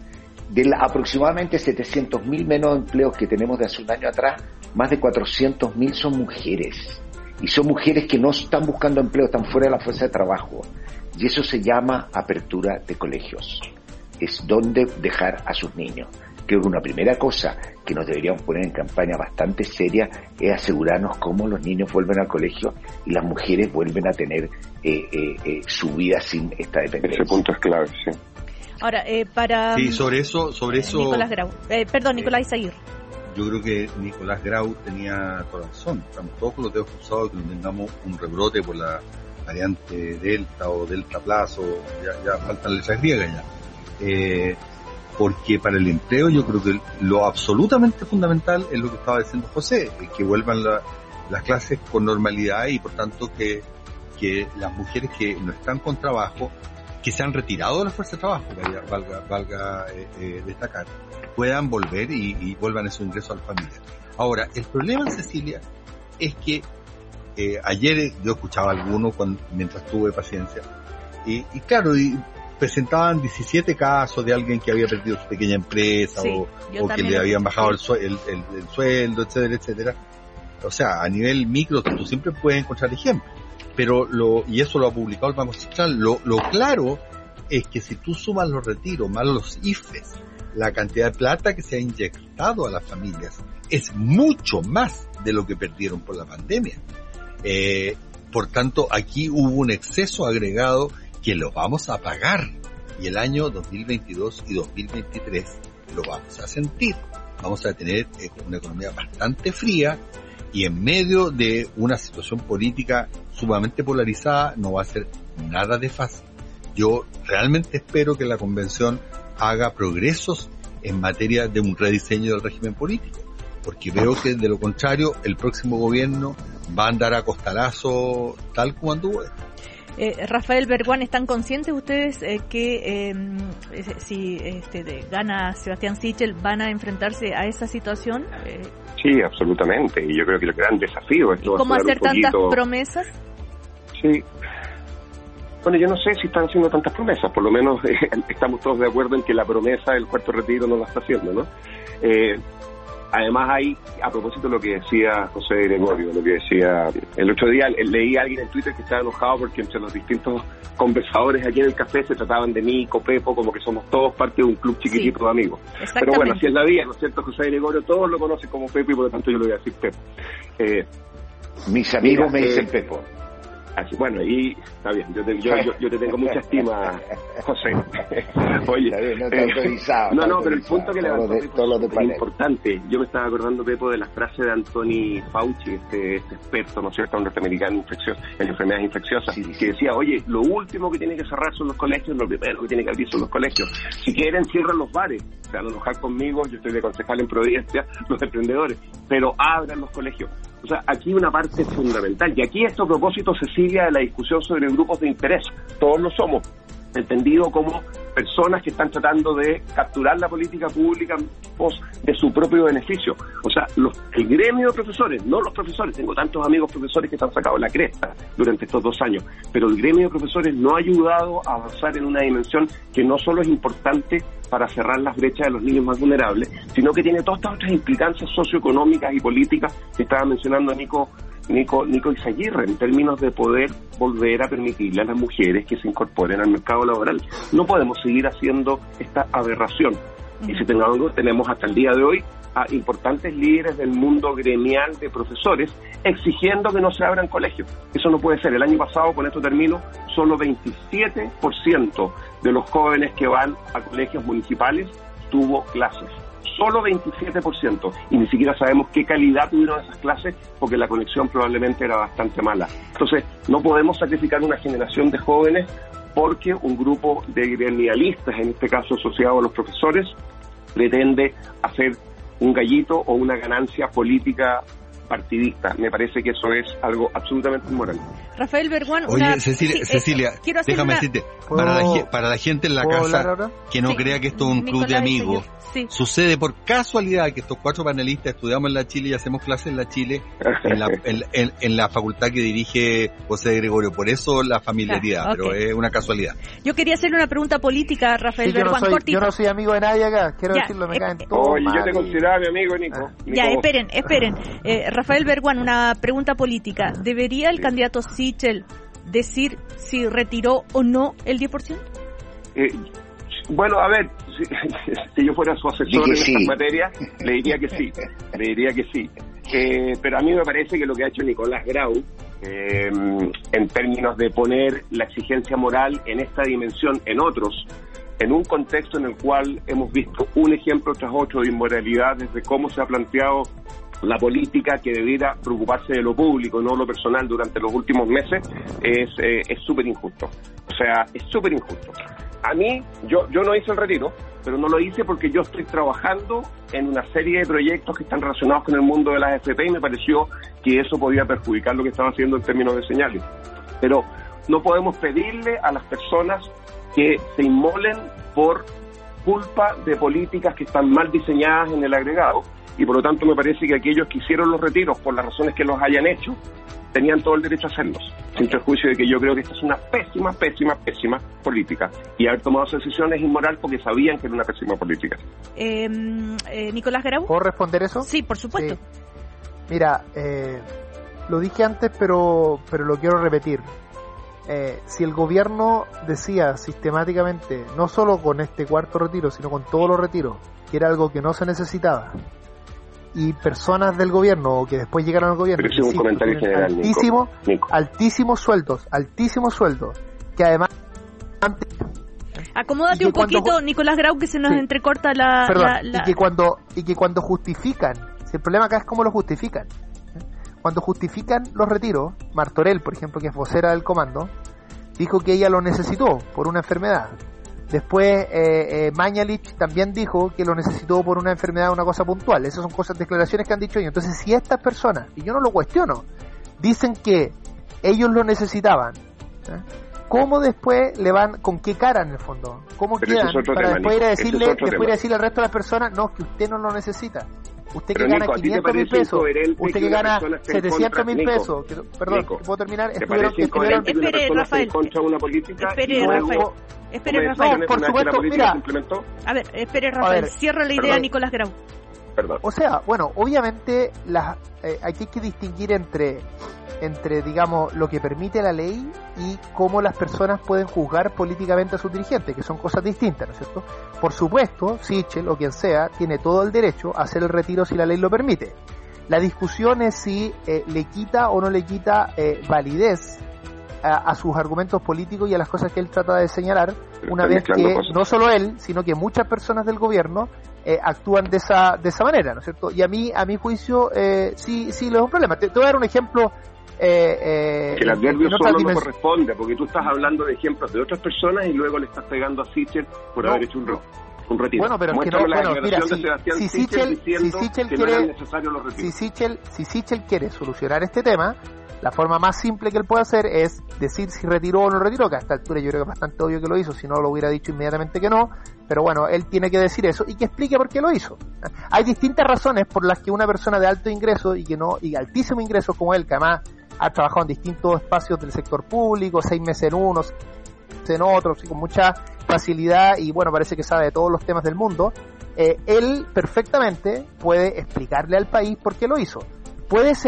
De la, aproximadamente setecientos mil menos empleos que tenemos de hace un año atrás, más de cuatrocientos mil son mujeres. Y son mujeres que no están buscando empleo, están fuera de la fuerza de trabajo. Y eso se llama apertura de colegios. Es donde dejar a sus niños. Creo que una primera cosa que nos deberíamos poner en campaña bastante seria es asegurarnos cómo los niños vuelven al colegio y las mujeres vuelven a tener eh, eh, eh, su vida sin esta dependencia. Ese punto es clave, sí. Ahora, eh, para... Sí, sobre eso... sobre eso Nicolás Grau. Eh, perdón, Nicolás Izaguirre. Yo creo que Nicolás Grau tenía toda razón. Estamos todos con los dedos cruzados de que no tengamos un rebrote por la variante Delta o Delta Plus, o ya, ya faltan letras griegas ya. Eh, porque para el empleo yo creo que lo absolutamente fundamental es lo que estaba diciendo José, que vuelvan la, las clases con normalidad y por tanto que, que las mujeres que no están con trabajo, que se han retirado de la fuerza de trabajo, valga, valga, valga eh, eh, destacar, puedan volver y, y vuelvan esos ingresos a la familia. Ahora, el problema, Cecilia, es que eh, ayer yo escuchaba a algunos cuando, mientras tuve paciencia, y, y claro, y presentaban diecisiete casos de alguien que había perdido su pequeña empresa, sí, o, o que le habían bajado el, el, el, el sueldo, etcétera, etcétera. O sea, a nivel micro tú siempre puedes encontrar ejemplos, pero lo, y eso lo ha publicado el Banco Central, lo, lo claro es que si tú sumas los retiros más los I F E S, la cantidad de plata que se ha inyectado a las familias es mucho más de lo que perdieron por la pandemia. Eh, por tanto, aquí hubo un exceso agregado que lo vamos a pagar, y el año dos mil veintidós y dos mil veintitrés lo vamos a sentir. Vamos a tener eh, una economía bastante fría, y en medio de una situación política sumamente polarizada no va a ser nada de fácil. Yo realmente espero que la convención haga progresos en materia de un rediseño del régimen político, porque veo que de lo contrario el próximo gobierno va a andar a costalazo tal como anduvo. Eh, Rafael Berguán, ¿están conscientes ustedes eh, que eh, si este, de, gana Sebastián Sichel van a enfrentarse a esa situación? Eh, sí, absolutamente, y yo creo que el gran desafío es ¿cómo hacer tantas poquito... promesas? Sí. Bueno, yo no sé si están haciendo tantas promesas, por lo menos eh, estamos todos de acuerdo en que la promesa del cuarto retiro no la está haciendo, ¿no? Eh, además hay, a propósito de lo que decía José Gregorio, lo que decía el otro día, leí a alguien en Twitter que estaba enojado porque entre los distintos conversadores aquí en el café se trataban de Nico, Pepo, como que somos todos parte de un club chiquitito, sí, de amigos. Pero bueno, así es la vida, ¿no es cierto? José Gregorio todos lo conocen como Pepo y por lo tanto yo le voy a decir Pepo. Eh, Mis amigos mira, me dicen eh, Pepo. Así, bueno, y está bien, yo te, yo, yo, yo te tengo mucha estima, José. Oye, bien, no, está autorizado, eh, no, está no, pero el punto que levantó es importante. Yo me estaba acordando, Pepo, de la frase de Anthony Fauci, este, este experto, ¿no es cierto?, un norteamericano infeccioso, en enfermedades infecciosas, sí, que decía, oye, lo último que tiene que cerrar son los colegios, lo primero que tiene que abrir son los colegios. Si quieren, cierran los bares. Se van a enojar conmigo, yo estoy de concejal en Providencia, los emprendedores, pero abran los colegios. O sea, aquí una parte fundamental, y aquí esto a propósito, Cecilia, de la discusión sobre grupos de interés, todos lo somos, entendido como personas que están tratando de capturar la política pública en pos de su propio beneficio. O sea, los, el gremio de profesores, no los profesores, tengo tantos amigos profesores que se han sacado la cresta durante estos dos años, pero el gremio de profesores no ha ayudado a avanzar en una dimensión que no solo es importante para cerrar las brechas de los niños más vulnerables, sino que tiene todas estas otras implicancias socioeconómicas y políticas que estaba mencionando Nico Nico, Nico Izaguirre, en términos de poder volver a permitirle a las mujeres que se incorporen al mercado laboral. No podemos seguir haciendo esta aberración. Y si tenemos, tenemos hasta el día de hoy a importantes líderes del mundo gremial de profesores exigiendo que no se abran colegios. Eso no puede ser. El año pasado, con esto termino, solo veintisiete por ciento de los jóvenes que van a colegios municipales tuvo clases. Solo veintisiete por ciento, y ni siquiera sabemos qué calidad tuvieron esas clases porque la conexión probablemente era bastante mala. Entonces, no podemos sacrificar una generación de jóvenes porque un grupo de gremialistas, en este caso asociado a los profesores, pretende hacer un gallito o una ganancia política partidista. Me parece que eso es algo absolutamente inmoral. Rafael Berguán, Oye, una... Cecilia, sí, Cecilia eh, quiero hacer déjame una... decirte, para la, para la gente en la casa que no sí, crea que esto es un Nicolás club de amigos, sí. Sucede por casualidad que estos cuatro panelistas estudiamos en la Chile y hacemos clases en la Chile, en la, en, en, en la facultad que dirige José Gregorio, por eso la familiaridad, ah, okay. Pero es una casualidad. Yo quería hacerle una pregunta política a Rafael sí, yo Berguán, no soy, cortito. Yo no soy amigo de nadie acá, quiero ya, decirlo, me eh, caen eh, todos Oye, mal yo te consideraba mi amigo, Nico. Ah. Nico. Ya, esperen, esperen. Eh, Rafael Berguán, una pregunta política. ¿Debería el sí. candidato Sichel decir si retiró o no el diez por ciento? Eh, bueno, a ver, si, si yo fuera su asesor en sí. estas materias, le diría que sí, le diría que sí. Eh, pero a mí me parece que lo que ha hecho Nicolás Grau, eh, en términos de poner la exigencia moral en esta dimensión en otros, en un contexto en el cual hemos visto un ejemplo tras otro de inmoralidad desde cómo se ha planteado la política que debiera preocuparse de lo público, no lo personal durante los últimos meses, es eh, es súper injusto. O sea, es súper injusto. A mí, yo yo no hice el retiro, pero no lo hice porque yo estoy trabajando en una serie de proyectos que están relacionados con el mundo de las F P y me pareció que eso podía perjudicar lo que estaba haciendo en términos de señales. Pero no podemos pedirle a las personas que se inmolen por culpa de políticas que están mal diseñadas en el agregado, y por lo tanto me parece que aquellos que hicieron los retiros por las razones que los hayan hecho tenían todo el derecho a hacerlos, sin perjuicio de que yo creo que esta es una pésima, pésima, pésima política, y haber tomado esa decisión es inmoral porque sabían que era una pésima política. Eh, eh, Nicolás Grau. ¿Puedo responder eso? Sí, por supuesto. Sí. Mira, eh, lo dije antes, pero pero lo quiero repetir. Eh, si el gobierno decía sistemáticamente, no solo con este cuarto retiro, sino con todos los retiros, que era algo que no se necesitaba, y personas del gobierno o que después llegaron al gobierno, pero es un comentario general, altísimos, Nico. Nico. altísimos sueldos, altísimos sueldos, que además antes, acomódate un poquito, cuando, Nicolás Grau, que se nos sí, entrecorta la, perdón, la, la... y que cuando y que cuando justifican, si el problema acá es cómo lo justifican. Cuando justifican los retiros, Martorell, por ejemplo, que es vocera del comando, dijo que ella lo necesitó por una enfermedad. Después eh, eh, Mañalich también dijo que lo necesitó por una enfermedad, una cosa puntual. Esas son cosas, declaraciones que han dicho ellos. Entonces, si estas personas, y yo no lo cuestiono, dicen que ellos lo necesitaban, ¿eh? ¿Cómo después le van, con qué cara en el fondo? ¿Cómo pero quedan para tema, después ir a decirle, es después ir a decirle al resto de las personas, no, que usted no lo necesita? Usted pero que gana Nico, quinientos mil pesos, usted que gana setecientos mil Nico, pesos, que, perdón, Nico, ¿puedo terminar? ¿Te parece que estuvieron, que una persona esté en contra de una política? Espere, Rafael. Espere, Rafael. No, por supuesto, mira. A ver, espere, Rafael. Ver, cierra la idea, perdón. Nicolás Grau. Perdón. O sea, bueno, obviamente las, eh, aquí hay que distinguir entre, entre, digamos, lo que permite la ley y cómo las personas pueden juzgar políticamente a sus dirigentes, que son cosas distintas, ¿no es cierto? Por supuesto, Sichel o quien sea tiene todo el derecho a hacer el retiro si la ley lo permite. La discusión es si eh, le quita o no le quita eh, validez a, a sus argumentos políticos y a las cosas que él trata de señalar, pero una vez que cosas. No solo él, sino que muchas personas del gobierno eh, actúan de esa de esa manera, ¿no es cierto? Y a mí, a mi juicio, eh, sí, sí, es un problema. Te, te voy a dar un ejemplo. Eh, eh, que el adverbio solo dimens- no corresponde, porque tú estás hablando de ejemplos de otras personas y luego le estás pegando a Sichel por no, haber hecho un, re- un retiro. Bueno, pero es que no, bueno, mira, si, si Sichel, si Sichel quiere, no si Sichel, si Sichel quiere solucionar este tema, la forma más simple que él puede hacer es decir si retiró o no retiró, que a esta altura yo creo que es bastante obvio que lo hizo, si no lo hubiera dicho inmediatamente que no, pero bueno, él tiene que decir eso y que explique por qué lo hizo. Hay distintas razones por las que una persona de alto ingreso y que no y altísimo ingreso como él, que además ha trabajado en distintos espacios del sector público, seis meses en unos, en otros, y con mucha facilidad, y bueno, parece que sabe de todos los temas del mundo, eh, él perfectamente puede explicarle al país por qué lo hizo. Puede ser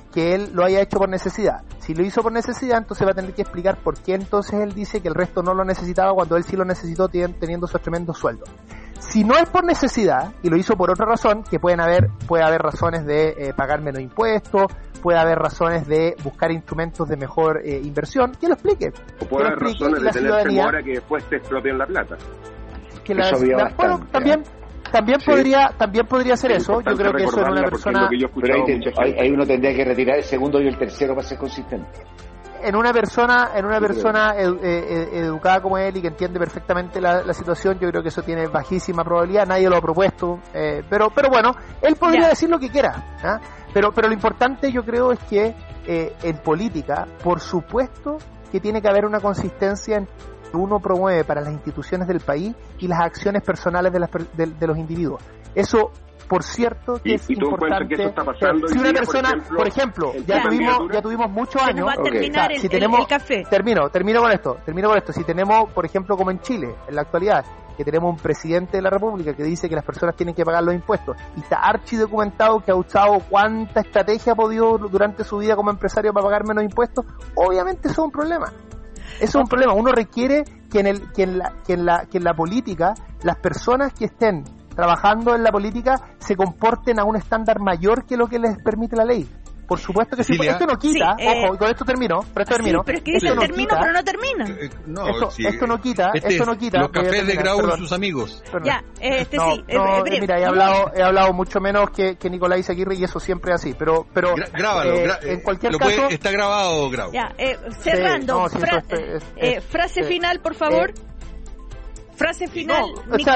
que él lo haya hecho por necesidad. Si lo hizo por necesidad, entonces va a tener que explicar por qué entonces él dice que el resto no lo necesitaba cuando él sí lo necesitó teniendo esos tremendos sueldos. Si no es por necesidad y lo hizo por otra razón, que pueden haber puede haber razones de eh, pagar menos impuestos, puede haber razones de buscar instrumentos de mejor eh, inversión, que lo explique. O puede haber razones de tener temor a que después te exploten la plata. Que la, la, bueno, también también sí. podría también podría ser eso. Yo creo que eso en una persona. Pero ahí, ahí, ahí uno tendría que retirar el segundo y el tercero para ser consistente. En una persona, en una persona edu, eh, educada como él y que entiende perfectamente la, la situación, yo creo que eso tiene bajísima probabilidad. Nadie lo ha propuesto, eh, pero, pero bueno, él podría ya. decir lo que quiera. ¿eh? Pero, pero lo importante yo creo es que eh, en política, por supuesto, que tiene que haber una consistencia en que uno promueve para las instituciones del país y las acciones personales de, las, de, de los individuos. Eso, por cierto, que y, es y tú importante. Que eso está pasando si una día, persona, por ejemplo, por ejemplo ya tuvimos ya tuvimos muchos años. Va a terminar okay. el, si tenemos, el, el café. Termino, termino con esto, termino con esto. Si tenemos, por ejemplo, como en Chile, en la actualidad, que tenemos un presidente de la República que dice que las personas tienen que pagar los impuestos y está archidocumentado que ha usado cuánta estrategia ha podido durante su vida como empresario para pagar menos impuestos, obviamente eso es un problema. Eso es un problema. Uno requiere que en el que en la que en la que en la política las personas que estén trabajando en la política se comporten a un estándar mayor que lo que les permite la ley. Por supuesto que sí. Esto no quita, sí, eh, ojo, y con esto termino, pero esto termino. Sí, pero es que dice no termino, quita, pero no termina. Eh, no, esto, sí, esto no quita, este esto no quita. Los cafés de Grau y sus amigos. Perdón. Ya, este no, sí. No, eh, mira, he hablado, he hablado mucho menos que, que Nicolás Aguirre y eso siempre es así, pero, pero Gra- grábalo, eh, gra- en cualquier lo caso puede, está grabado, Grau. Ya, eh, cerrando, sí, no, sí, fra- es, es, eh, es, frase es, final, por favor. Eh, frase final. No, o sea,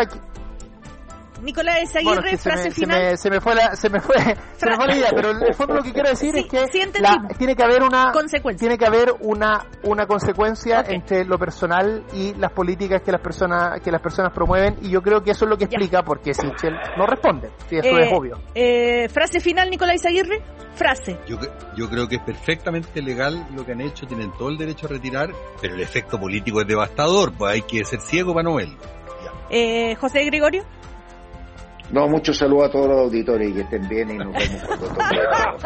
Nicolás Aguirre, bueno, es que frase se me, final. Se me, se me fue la, se me fue, se me fue la idea, pero en el fondo lo que quiero decir sí, es que sí la, tiene que haber una consecuencia. Tiene que haber una una consecuencia okay. entre lo personal y las políticas que las personas que las personas promueven, y yo creo que eso es lo que explica ya. por qué Sichel no responde. Sí, eso eh, es obvio. Eh, frase final, Nicolás Aguirre. Frase. Yo, yo creo que es perfectamente legal lo que han hecho, tienen todo el derecho a retirar, pero el efecto político es devastador, pues hay que ser ciego para no verlo. Eh, José Gregorio. No, muchos saludos a todos los auditores y que estén bien y nos vemos cuando toque.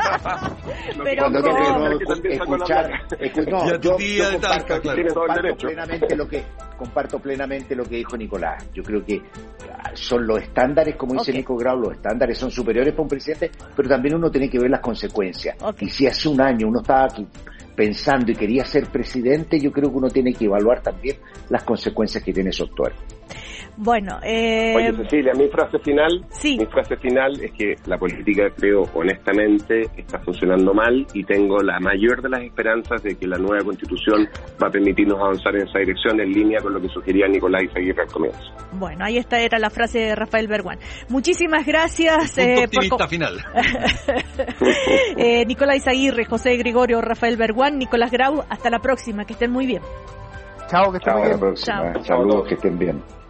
Pero cuando con... toque no, escuchar, escu- no, yo, yo, yo comparto, claro. comparto plenamente lo que comparto plenamente lo que dijo Nicolás. Yo creo que son los estándares, como dice okay. Nico Grau, los estándares son superiores para un presidente, pero también uno tiene que ver las consecuencias. Okay. Y si hace un año uno estaba aquí pensando y quería ser presidente, yo creo que uno tiene que evaluar también las consecuencias que tiene su actuar. Bueno, eh... Oye, Cecilia, mi frase final, sí. mi frase final es que la política, creo, honestamente, está funcionando mal y tengo la mayor de las esperanzas de que la nueva Constitución va a permitirnos avanzar en esa dirección en línea con lo que sugería Nicolás Aguirre al comienzo. Bueno, ahí esta era la frase de Rafael Berguán. Muchísimas gracias. Punto eh, optimista por... final. eh, Nicolás Aguirre, José Gregorio, Rafael Berguán, Nicolás Grau. Hasta la próxima, que estén muy bien. Chao, que estén Chao, muy bien. a la próxima. Chao. Saludos, que estén bien.